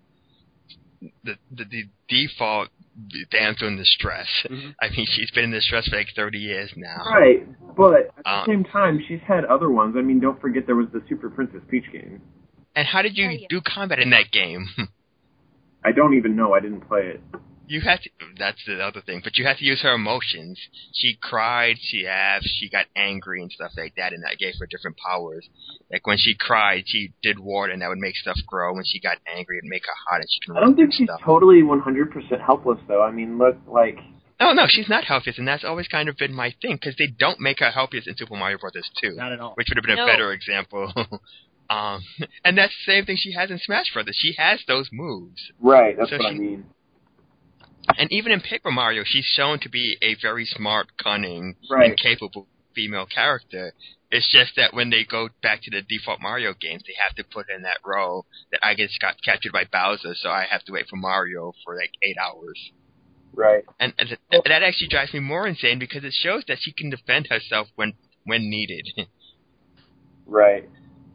default damsel in distress. Mm-hmm. I mean, she's been in distress for like 30 years now. Right, but at the same time, she's had other ones. I mean, don't forget there was the Super Princess Peach game. And how did you do combat in that game? I don't even know. I didn't play it. You had to, that's the other thing, but you had to use her emotions. She cried, she laughed, she got angry and stuff like that, and that gave her different powers. Like when she cried, she did water and that would make stuff grow. When she got angry, it'd make her hot and she can. I don't think she's totally 100% helpless though. I mean, look, like. No, she's not helpless, and that's always kind of been my thing, because they don't make her helpless in Super Mario Bros. 2. Not at all. Which would have been a better example. And that's the same thing she has in Smash Brothers. She has those moves. Right, that's what I mean. And even in Paper Mario, she's shown to be a very smart, cunning, and capable female character. It's just that when they go back to the default Mario games, they have to put in that role that I guess got captured by Bowser, so I have to wait for Mario for like 8 hours. Right. And that actually drives me more insane because it shows that she can defend herself when needed. Right.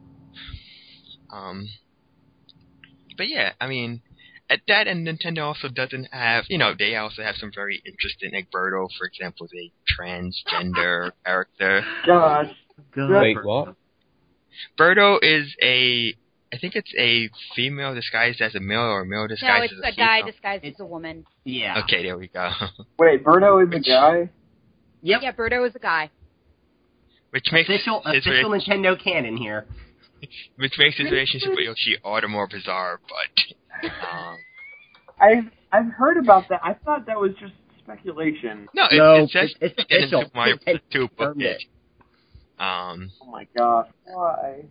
But yeah, I mean, at that, and Nintendo also doesn't have, they also have some very interesting, like Birdo, for example, is a transgender character. Gosh. Wait, what? Birdo is I think it's a female disguised as a male, or a male disguised as a female. No, it's a guy disguised as a woman. Yeah. Okay, there we go. Wait, Birdo is a guy? Yep. Yeah, Birdo is a guy. Which makes official Nintendo canon here. Which makes his relationship with Yoshi all the more bizarre, but I've heard about that. I thought that was just speculation. No, it's official. Super Mario 2 book it. Oh my gosh, why?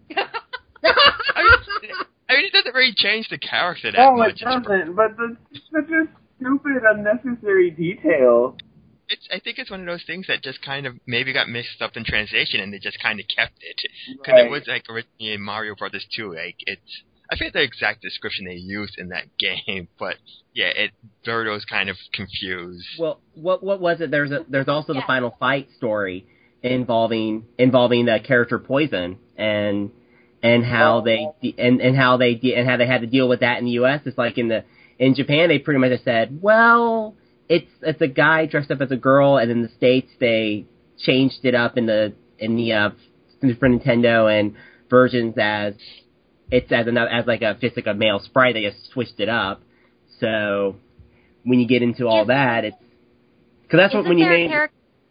I mean, it doesn't really change the character that much. No, it doesn't, but it's such a stupid, unnecessary detail. I think it's one of those things that just kind of maybe got mixed up in translation, and they just kind of kept it. Because it was like originally in Mario Brothers 2, like I forget the exact description they used in that game, but yeah, Birdo's kind of confused. Well, what was it? There's also the Final Fight story involving the character Poison and how they had to deal with that in the U.S. It's like in Japan they pretty much just said, well, it's a guy dressed up as a girl, and in the States they changed it up in the Super Nintendo and versions as like a male sprite. They just switched it up. So when you get into all that, it's because that's when you name.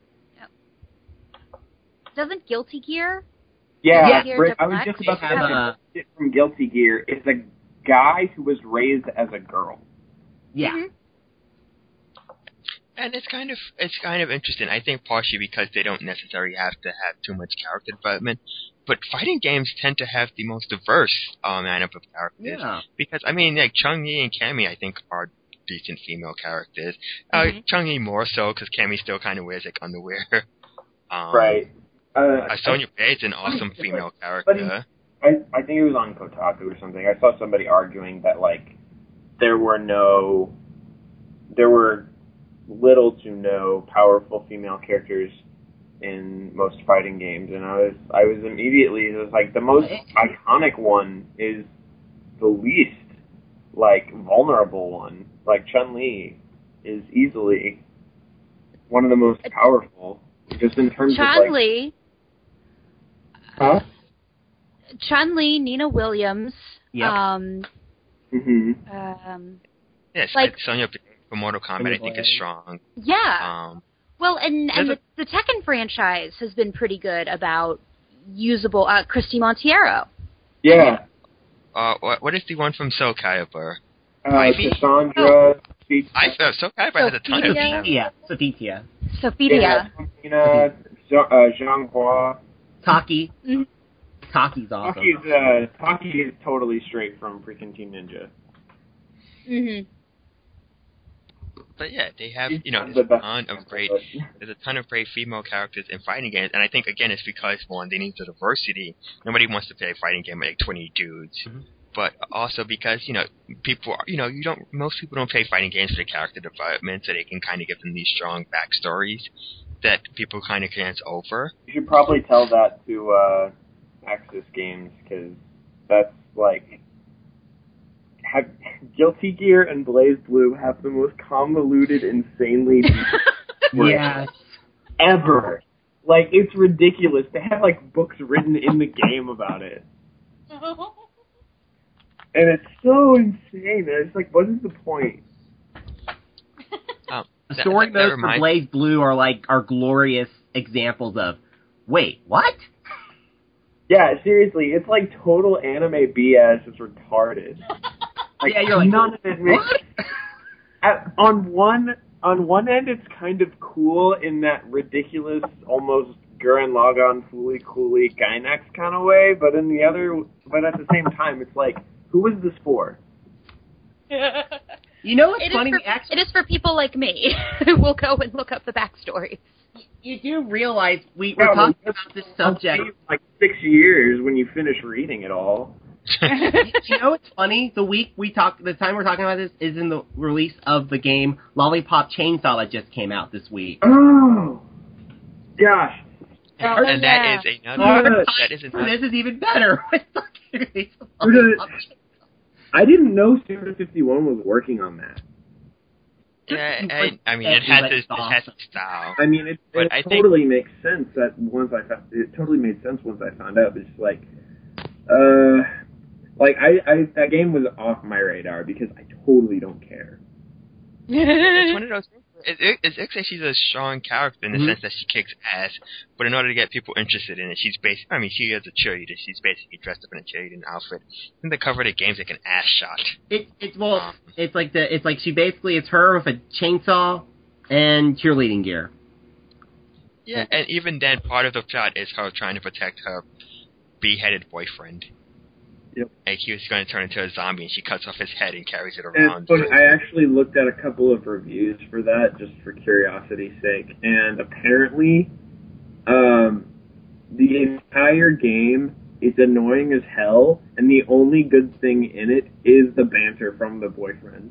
Doesn't Guilty Gear? Yeah, I was just about to have it from Guilty Gear. It's a guy who was raised as a girl. Yeah. Mm-hmm. And it's kind of interesting. I think partially because they don't necessarily have to have too much character development, but fighting games tend to have the most diverse lineup of characters. Yeah. Because I mean, like Chun-Li and Cammy, I think are decent female characters. Chun-Li more so because Cammy still kind of wears like underwear. Right. Sonya Blade is an awesome female character. I think it was on Kotaku or something. I saw somebody arguing that like there were little to no powerful female characters in most fighting games, and I was immediately, it was like the most iconic one is the least like vulnerable one. Like Chun-Li is easily one of the most powerful, just in terms of like. Huh? Chun-Li, Nina Williams. Yep. Yes, like Sonya for Mortal Kombat, I think is strong. Yeah. Well, and the Tekken franchise has been pretty good about usable. Christy Monteiro. Yeah. What is the one from Soul Calibur? Cassandra. Soul Calibur has a ton of them. Sophia. Yeah, Zhanghua. Taki. Mm-hmm. Taki's awesome. Taki is totally straight from freaking Team Ninja. Mm-hmm. But yeah, they have, there's a ton of great female characters in fighting games, and I think, again, it's because, one, they need the diversity. Nobody wants to play a fighting game with, like, 20 dudes. Mm-hmm. But also because, most people don't play fighting games for the character development, so they can kind of give them these strong backstories. that people kind of glance over. You should probably tell that to Axis Games, because that's like... Guilty Gear and BlazBlue have the most convoluted, insanely yes. ever. Like, it's ridiculous. They have, like, books written in the game about it. And it's so insane. It's like, what is the point? The story modes for BlazBlue are glorious examples of, wait, what? Yeah, seriously, it's like total anime BS. It's retarded. Like, yeah, you're like, none of it makes... On one end, it's kind of cool in that ridiculous, almost Gurren Lagann, Fooly Cooly, Gainax kind of way, but at the same time, it's like, who is this for? You know what's funny? It is for people like me who will go and look up the backstories. You do realize we're talking about this subject like 6 years when you finish reading it all. You know what's funny? The time we're talking about this is in the release of the game Lollipop Chainsaw that just came out this week. Oh, gosh. And that is another. This is even better. I didn't know Suda 51 was working on that. Yeah, I mean, it has its style. I mean, it totally makes sense that it totally made sense once I found out. It's just like, that game was off my radar because I totally don't care. It's one of those things. It's actually she's a strong character in the sense that she kicks ass, but in order to get people interested in it, she is a cheerleader. She's basically dressed up in a cheerleading outfit. And the cover of the game's like an ass shot. It's her with a chainsaw and cheerleading gear. Yeah, and even then, part of the plot is her trying to protect her beheaded boyfriend. Yep. Like he was going to turn into a zombie, and she cuts off his head and carries it around. And I actually looked at a couple of reviews for that, just for curiosity's sake, and apparently, the entire game is annoying as hell, and the only good thing in it is the banter from the boyfriend.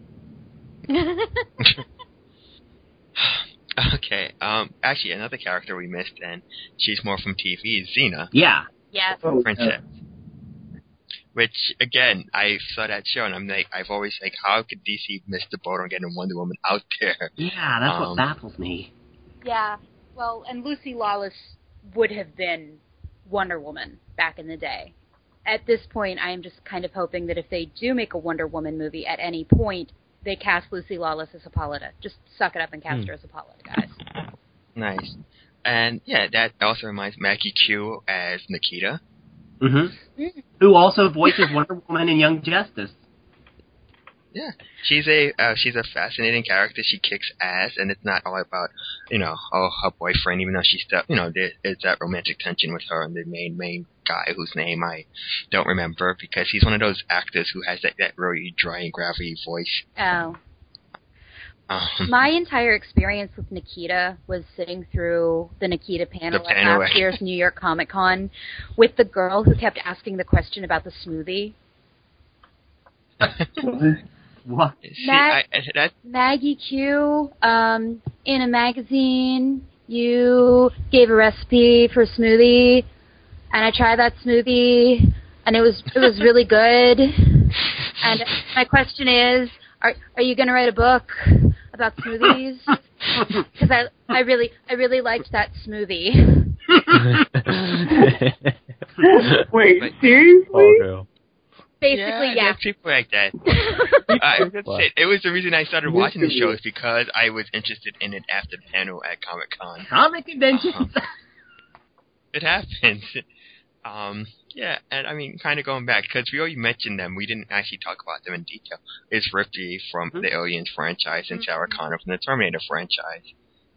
Okay, actually, another character we missed, and she's more from TV, is Xena. Yeah. Yes. Princess. Which, again, I saw that show, and I'm like, I've always, like, how could DC miss the boat on getting Wonder Woman out there? Yeah, that's what baffles me. Yeah, well, and Lucy Lawless would have been Wonder Woman back in the day. At this point, I am just kind of hoping that if they do make a Wonder Woman movie at any point, they cast Lucy Lawless as Hippolyta. Just suck it up and cast her as Hippolyta, guys. Nice. And, yeah, that also reminds Maggie Q as Nikita. Mm-hmm. Who also voices Wonder Woman in Young Justice. Yeah, she's a fascinating character. She kicks ass, and it's not all about her boyfriend. Even though she's still there's that romantic tension with her and the main guy whose name I don't remember because he's one of those actors who has that really dry and gravelly voice. Oh. My entire experience with Nikita was sitting through the Nikita panel at last year's New York Comic Con with the girl who kept asking the question about the smoothie. What? Maggie Q, in a magazine, you gave a recipe for a smoothie, and I tried that smoothie, and it was really good. And my question is, are you going to write a book about smoothies? Because I really liked that smoothie. Wait, seriously? Oh, no. Basically, yeah. People like that. It was the reason I started watching the show is because I was interested in it after the panel at Comic-Con. Comic conventions. It happens. Yeah, and I mean, kind of going back, because we already mentioned them, we didn't actually talk about them in detail, is Ripley from the Aliens franchise and Sarah Connor from the Terminator franchise.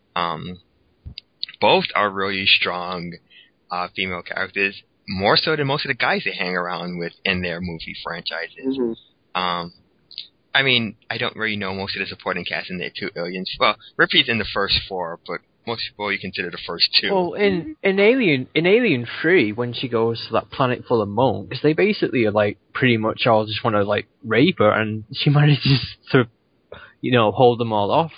Both are really strong female characters, more so than most of the guys they hang around with in their movie franchises. Mm-hmm. I mean, I don't really know most of the supporting cast in the two Aliens. Well, Ripley's in the first four, but most people you consider the first two. Well, in Alien 3, when she goes to that planet full of monks, they basically are like pretty much all just want to like rape her, and she manages to, hold them all off from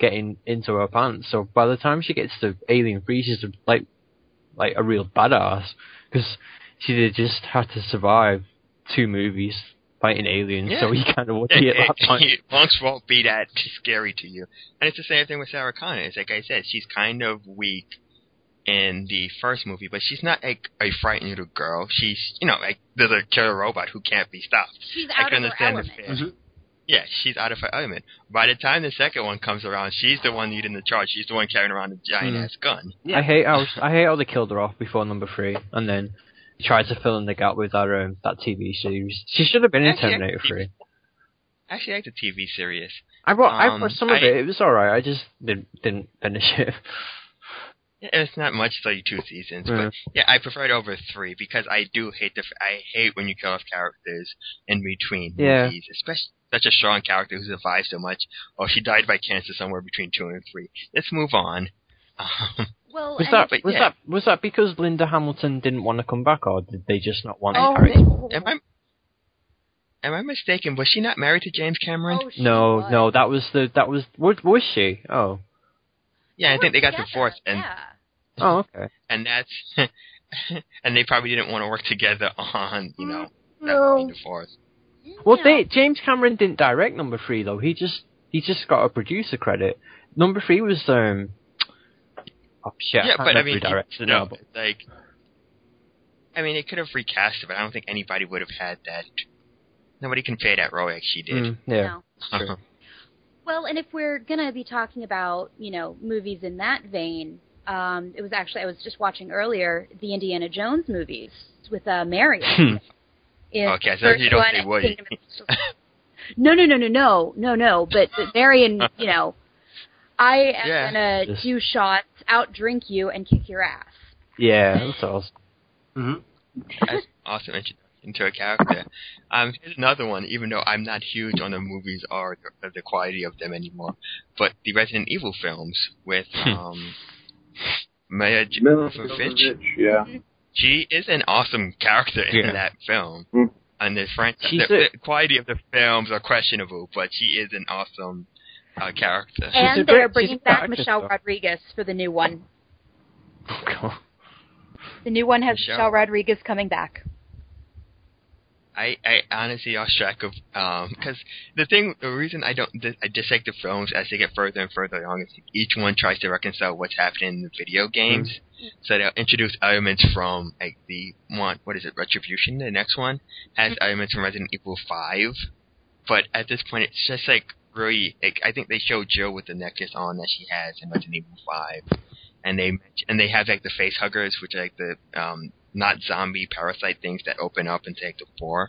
getting into her pants. So by the time she gets to Alien 3, she's like a real badass, because she just had to survive 2 movies fighting aliens, so you kind of want to be at that point. Monks won't be that scary to you. And it's the same thing with Sarah Connor. It's like I said, she's kind of weak in the first movie, but she's not like a frightened little girl. She's, like there's a killer robot who can't be stopped. She's out of her element. Yeah, she's out of her element. By the time the second one comes around, she's the one leading the charge. She's the one carrying around a giant-ass gun. Yeah. I hate how they killed her off before number 3, and then tried to fill in the gap with that TV series. She should have been in Terminator 3. Actually, I like the TV series. I watched some of it. It was alright. I just didn't finish it. It's not much, it's like 2 seasons, but yeah, I prefer it over 3 because I hate when you kill off characters in between movies, especially such a strong character who survived so much. Oh, she died by cancer somewhere between 2 and 3. Let's move on. Well, was that because Linda Hamilton didn't want to come back, or did they just not want her? Am I mistaken? Was she not married to James Cameron? Oh, no, that was she? Oh. Yeah, I think they got divorced, and oh, okay. And that's and they probably didn't want to work together on, no. divorce. Well, James Cameron didn't direct number 3 though. He just got a producer credit. Number 3 was oh shit. Yeah, but I mean, they could have recast it, but I don't think anybody would have had that. Nobody can pay that role like she did. Yeah. No. True. Well, and if we're gonna be talking about, movies in that vein, it was actually, I was just watching earlier the Indiana Jones movies with Marion. Okay, so you don't say Woody. No. But Marion, I am gonna do shots, outdrink you, and kick your ass. Yeah, that's awesome. Mm-hmm. That's awesome introduction to a character. Here's another one, even though I'm not huge on the movies or the quality of them anymore, but the Resident Evil films with Mia Jovovich. Yeah. She is an awesome character in that film. Mm. And the the quality of the films are questionable, but she is an awesome character. And they're bringing back Michelle Rodriguez for the new one. The new one has Michelle Rodriguez coming back. I honestly lost track of because the reason I dislike the films as they get further and further along is each one tries to reconcile what's happening in the video games. Mm-hmm. So they'll introduce elements from like the one, what is it, Retribution? The next one has elements from Resident Evil 5, but at this point it's just like really like I think they show Jill with the necklace on that she has in Resident Evil 5, and they have like the face huggers, which are like the not zombie parasite things that open up and take the 4.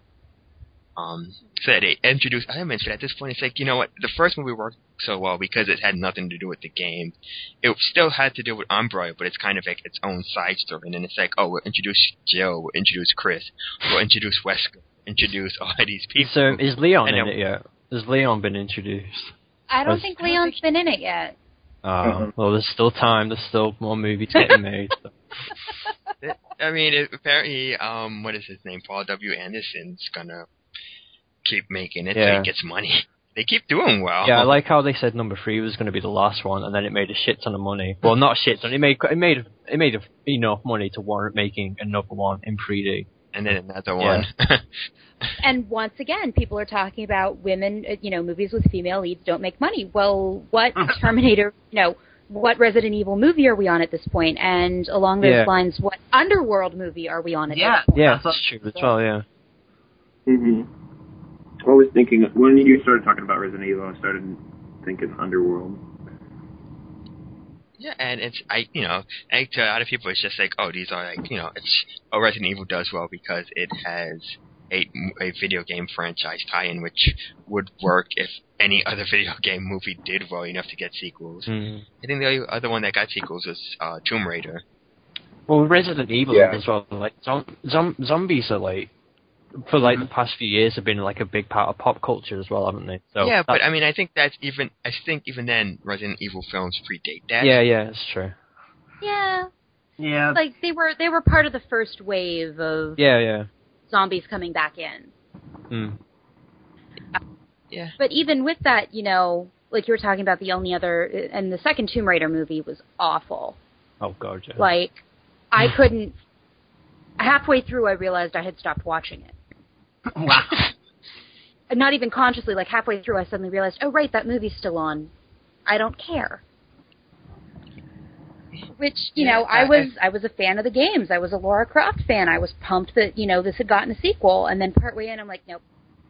So they introduce elements, but at this point it's like, you know what, the first movie worked so well because it had nothing to do with the game. It still had to do with Umbrella, but it's kind of like its own side story, and then it's like, oh, we'll introduce Jill, we'll introduce Chris, we'll introduce Wesker, introduce all of these people. So is Leon in it yet? Has Leon been introduced? I don't think Leon's been in it yet. Well, there's still time, there's still more movies getting made. So. I mean, apparently, what is his name? Paul W. Anderson's gonna keep making it so he gets money. They keep doing well. Yeah, I like how they said number 3 was going to be the last one, and then it made a shit ton of money. Well, not a shit ton. It made enough money to warrant making another one in 3D. And then another one. And once again, people are talking about women, movies with female leads don't make money. Well, what Terminator, what Resident Evil movie are we on at this point? And along those lines, what Underworld movie are we on at this point? Yeah, that's true as well, yeah. Mm-hmm. I was thinking, when you started talking about Resident Evil, I started thinking Underworld. Yeah, and it's, to a lot of people, it's just like, oh, these are like, Resident Evil does well because it has a video game franchise tie-in, which would work if any other video game movie did well enough to get sequels. Mm. I think the only other one that got sequels was Tomb Raider. Well, Resident Evil as well, like, zombies are like, for like the past few years have been like a big part of pop culture as well, haven't they? So yeah, but I mean, I think even then Resident Evil films predate that. Yeah, that's true. Yeah. Like they were part of the first wave of zombies coming back in. Mm. Yeah. But even with that, like you were talking about, the only other, and the second Tomb Raider movie was awful. Oh, God, yeah. Like, I couldn't, halfway through I realized I had stopped watching it. Wow. Not even consciously, like halfway through I suddenly realized, oh right, that movie's still on. I don't care. Which, you know, I was a fan of the games. I was a Lara Croft fan. I was pumped that, you know, this had gotten a sequel, and then partway in I'm like, nope.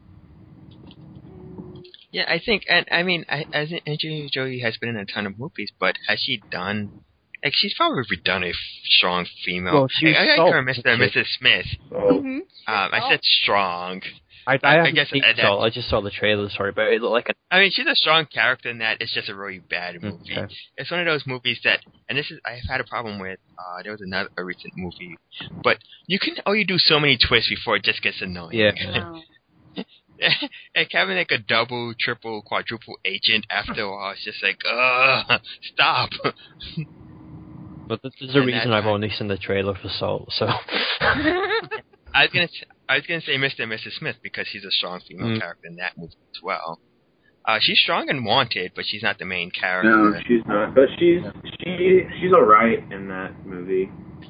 Yeah, I think, and I mean, Angelina Jolie has been in a ton of movies, but has she done, like, she's probably done a strong female. Well, she's I call her Mrs. Smith. Mm-hmm. I said strong. I guess I just saw the trailer, sorry, but it looked like I mean, she's a strong character in that. It's just a really bad movie. Okay. It's one of those movies that, and this is, I've had a problem with, there was another recent movie, but you can only do so many twists before it just gets annoying. Yeah. Wow. Like having like a double, triple, quadruple agent after a while, it's just like, stop. But there's a reason I've only seen the trailer for Salt, so. I was gonna say Mr. and Mrs. Smith because she's a strong female character in that movie as well. She's strong and wanted, but she's not the main character. No, she's not. But she's alright in that movie.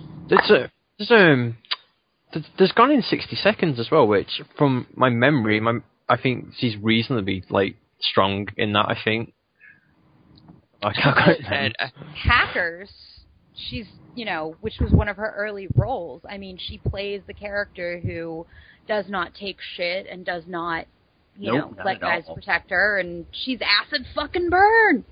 There's Gone in 60 Seconds as well, which from my memory, I think she's reasonably like strong in that. I think. I can't remember. Hackers. She's, you know, which was one of her early roles. I mean, she plays the character who does not take shit and does not, you know, let guys protect her, and she's acid fucking burn.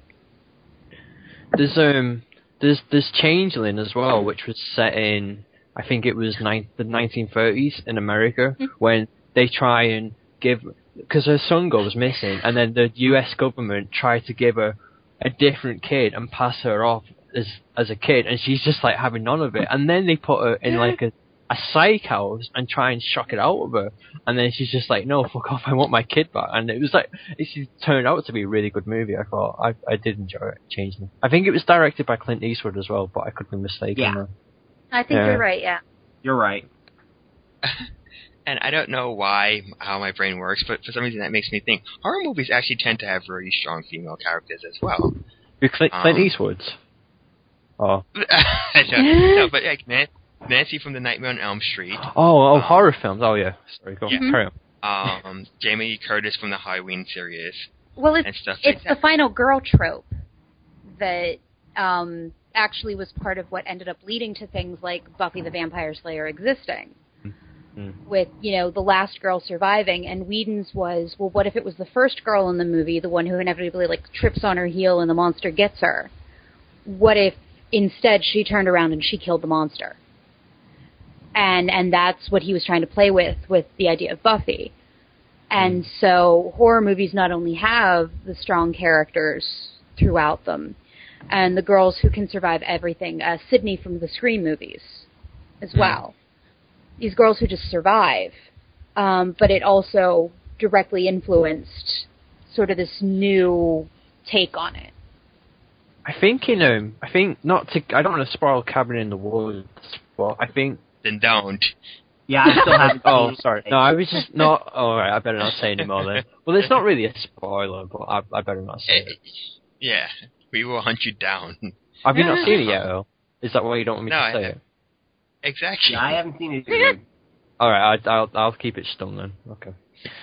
There's Changeling as well, which was set in, I think it was the 1930s in America, when they try and give, because her son goes missing, and then the US government tried to give her a different kid and pass her off as a kid, and she's just like having none of it, and then they put her in like a psych house and try and shock it out of her, and then she's just like, no, fuck off, I want my kid back. And it was like, it turned out to be a really good movie. I thought I did enjoy it. Changeling. I think it was directed by Clint Eastwood as well, but I could be mistaken. Yeah, I think you're right. Yeah, you're right. And I don't know how my brain works, but for some reason that makes me think horror movies actually tend to have really strong female characters as well. Clint Eastwood's. Oh. No, but like Nancy from the Nightmare on Elm Street. Horror films. Oh yeah, sorry, go on. Carry on. Jamie Lee Curtis from the Halloween series. Well, and stuff like it's the final girl trope that actually was part of what ended up leading to things like Buffy the Vampire Slayer existing. With, you know, the last girl surviving, and Whedon's was, well, what if it was the first girl in the movie, the one who inevitably like trips on her heel and the monster gets her? What if instead she turned around and she killed the monster? And that's what he was trying to play with the idea of Buffy. And so horror movies not only have the strong characters throughout them, and the girls who can survive everything, Sydney from the Scream movies as well. These girls who just survive, but it also directly influenced sort of this new take on it. I think I don't want to spoil Cabin in the Woods, but I think. Then don't. Yeah, I still haven't. Oh, sorry. No, I was just not. All right, I better not say anymore then. Well, it's not really a spoiler, but I better not say it. Yeah, we will hunt you down. Have you not seen it yet, Earl? Is that why you don't want me to say it? Exactly. Yeah, I haven't seen it either. All right, I'll keep it stum then. Okay.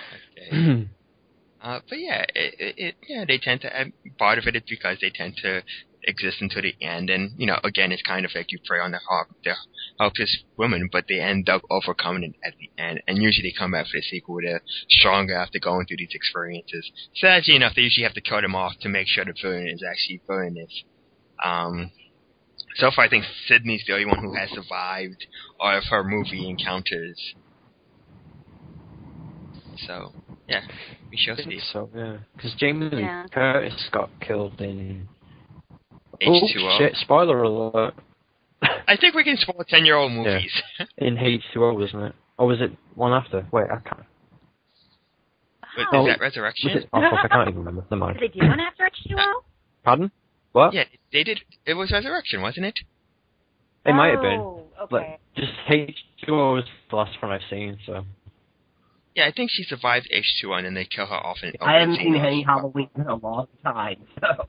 But yeah, they tend to. Part of it is because they tend to exist until the end, and you know, again, it's kind of like you prey on the helpless women, but they end up overcoming it at the end, and usually they come back for the sequel with a stronger after going through these experiences. Sadly enough, they usually have to kill them off to make sure the villain is actually villainous. So far, I think Sydney's the only one who has survived all of her movie encounters. So, yeah, we shall see. So, yeah. Because Jamie Lee Curtis got killed in H2O. Oh, shit, spoiler alert. I think we can spoil 10-year-old movies. Yeah. In H2O, wasn't it? Or was it one after? Wait, I can't. Is that Resurrection? I can't even remember. Never mind. Did they do one after H2O? Pardon? What? Yeah, they did. It was Resurrection, wasn't it? It might have been. Okay. Like, just H2O was the last one I've seen, so. Yeah, I think she survives H2O, and then they kill her off. I haven't seen any Halloween in a long time, so.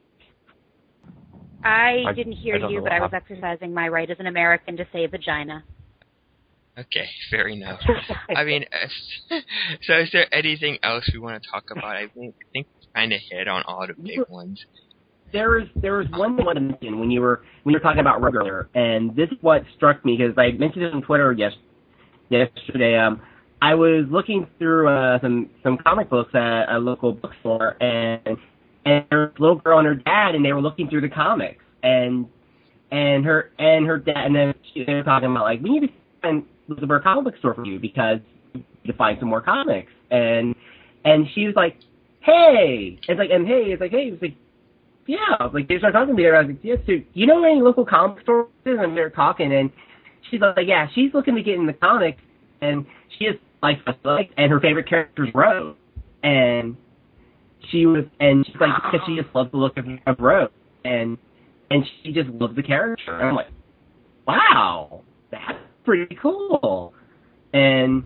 I didn't hear you, but I was exercising my right as an American to say vagina. Okay, fair enough. I mean, so is there anything else we want to talk about? I think we kind of hit on all the big ones. There was one thing I wanted to mention when you were talking about Rogue earlier, and this is what struck me because I mentioned it on Twitter yesterday. I was looking through some comic books at a local bookstore, and there was a little girl and her dad, and they were looking through the comics, and her dad, and then they were talking about like, we need to find a comic book store for you because you need to find some more comics, and she was like, hey, yeah, like they started talking to me. I was like, yes, dude, you know any local comic stores? And they're talking, and she's like, yeah, she's looking to get in the comics, and she is like, and her favorite character is Rose, and she's like, because she just loves the look of Rose, and she just loves the character. And I'm like, wow, that's pretty cool. And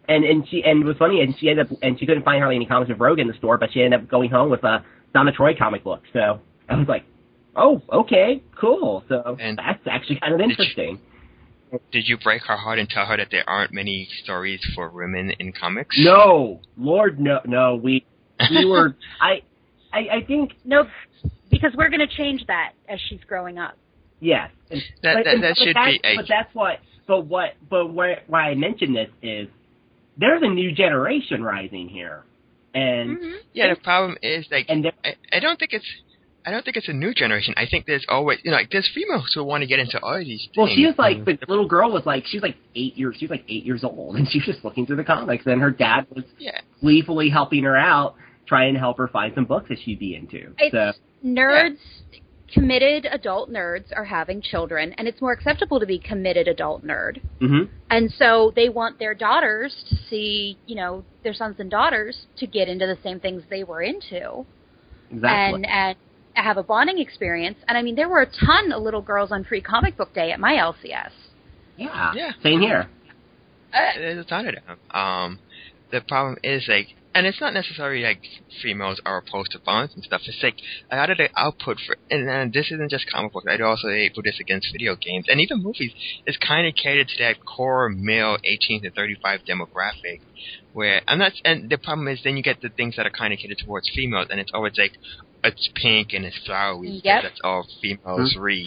it was funny, and she couldn't find hardly any comics of Rogue in the store, but she ended up going home with a Donna Troy comic book. So I was like, oh, okay, cool. So that's actually kind of interesting. Did you break her heart and tell her that there aren't many stories for women in comics? No, Lord, no. We were. I think no, because we're going to change that as she's growing up. Yes, that should be. But that's what. But why I mention this is there's a new generation rising here, and the problem is like, I don't think it's a new generation. I think there's always, there's females who want to get into all of these things. Well, she was like, the little girl was like, she was like 8 years old, and she was just looking through the comics, and her dad was gleefully helping her out, trying to help her find some books that she'd be into. Nerds, committed adult nerds are having children, and it's more acceptable to be committed adult nerd. Mm-hmm. And so they want their daughters to see, their sons and daughters to get into the same things they were into. Exactly. And have a bonding experience. And I mean, there were a ton of little girls on Free Comic Book Day at my LCS. Yeah. Same here. There's a ton of them. The problem is and it's not necessarily like females are opposed to bonds and stuff. It's like a lot of the output and this isn't just comic books. I'd also put this against video games and even movies. Is kind of catered to that core male 18 to 35 demographic. And the problem is then you get the things that are kind of catered towards females, and it's always like it's pink and it's flowery. Yep. That's all females read.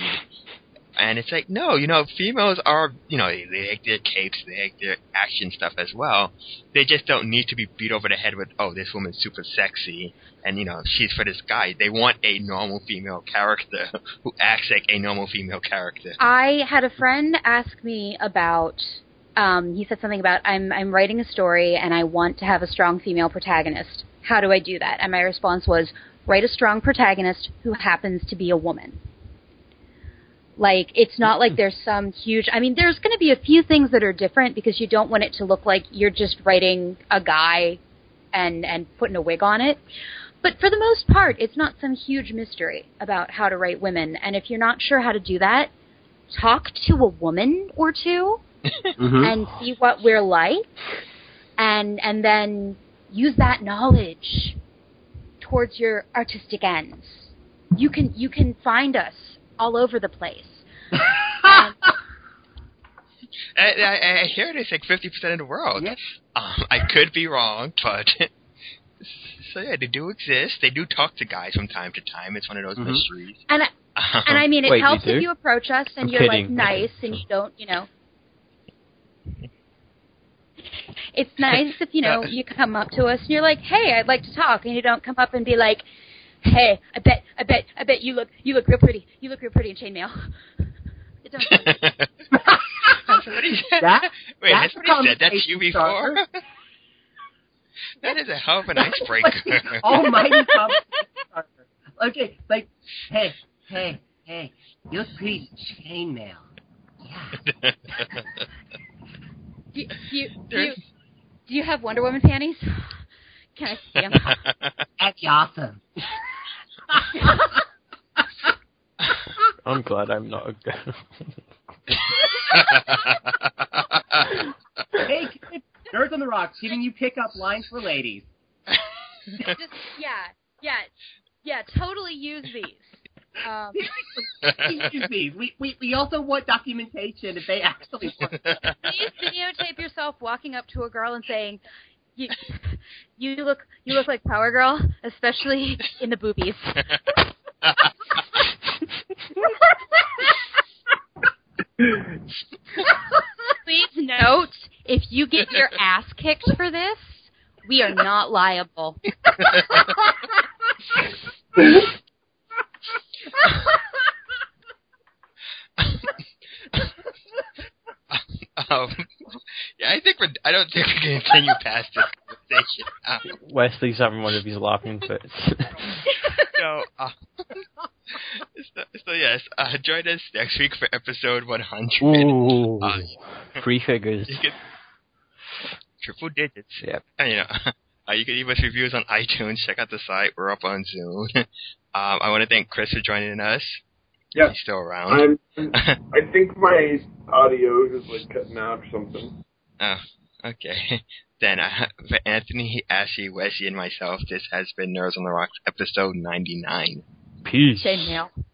And it's like, no, females are, they like their capes, they like their action stuff as well. They just don't need to be beat over the head with, oh, this woman's super sexy, and, she's for this guy. They want a normal female character who acts like a normal female character. I had a friend ask me about, he said something about, I'm writing a story and I want to have a strong female protagonist. How do I do that? And my response was, write a strong protagonist who happens to be a woman. Like, it's not like there's some huge... I mean, there's going to be a few things that are different because you don't want it to look like you're just writing a guy and putting a wig on it. But for the most part, it's not some huge mystery about how to write women. And if you're not sure how to do that, talk to a woman or two and see what we're like. And then use that knowledge towards your artistic ends. You can find us all over the place. I hear it's like 50% of the world. Yes. I could be wrong, but so yeah, they do exist. They do talk to guys from time to time. It's one of those mysteries. And I mean, it helps if you approach us and you're kidding. like nice and you don't, It's nice if you come up to us and you're like, hey, I'd like to talk, and you don't come up and be like, hey, I bet you look real pretty. You look real pretty in chainmail. That's what he said. Wait, that's what he said. That's you before. That is a hell of an icebreaker. Almighty starter. Okay, like, hey, you look pretty in chainmail. Yeah. Do you have Wonder Woman panties? Can I see them? That'd be awesome. I'm glad I'm not a girl. Hey, Nerds on the Rocks, giving you pickup lines for ladies. Just, totally use these. Use these. We also want documentation if they actually work. Please videotape yourself walking up to a girl and saying, "You look like Power Girl, especially in the boobies." Please note, if you get your ass kicked for this, we are not liable. I don't think we can continue past this conversation. Wesley's having one of his laughing fits. So yes, join us next week for episode 100. Ooh, 3 figures. Triple digits. Yep. And, you can leave us reviews on iTunes. Check out the site. We're up on Zune. I want to thank Chris for joining us. Yeah. He's still around. I think my audio is cutting out or something. Oh, okay. Then, for Anthony, Ashley, Wesley, and myself, this has been Nerds on the Rocks, episode 99. Peace. Same mail.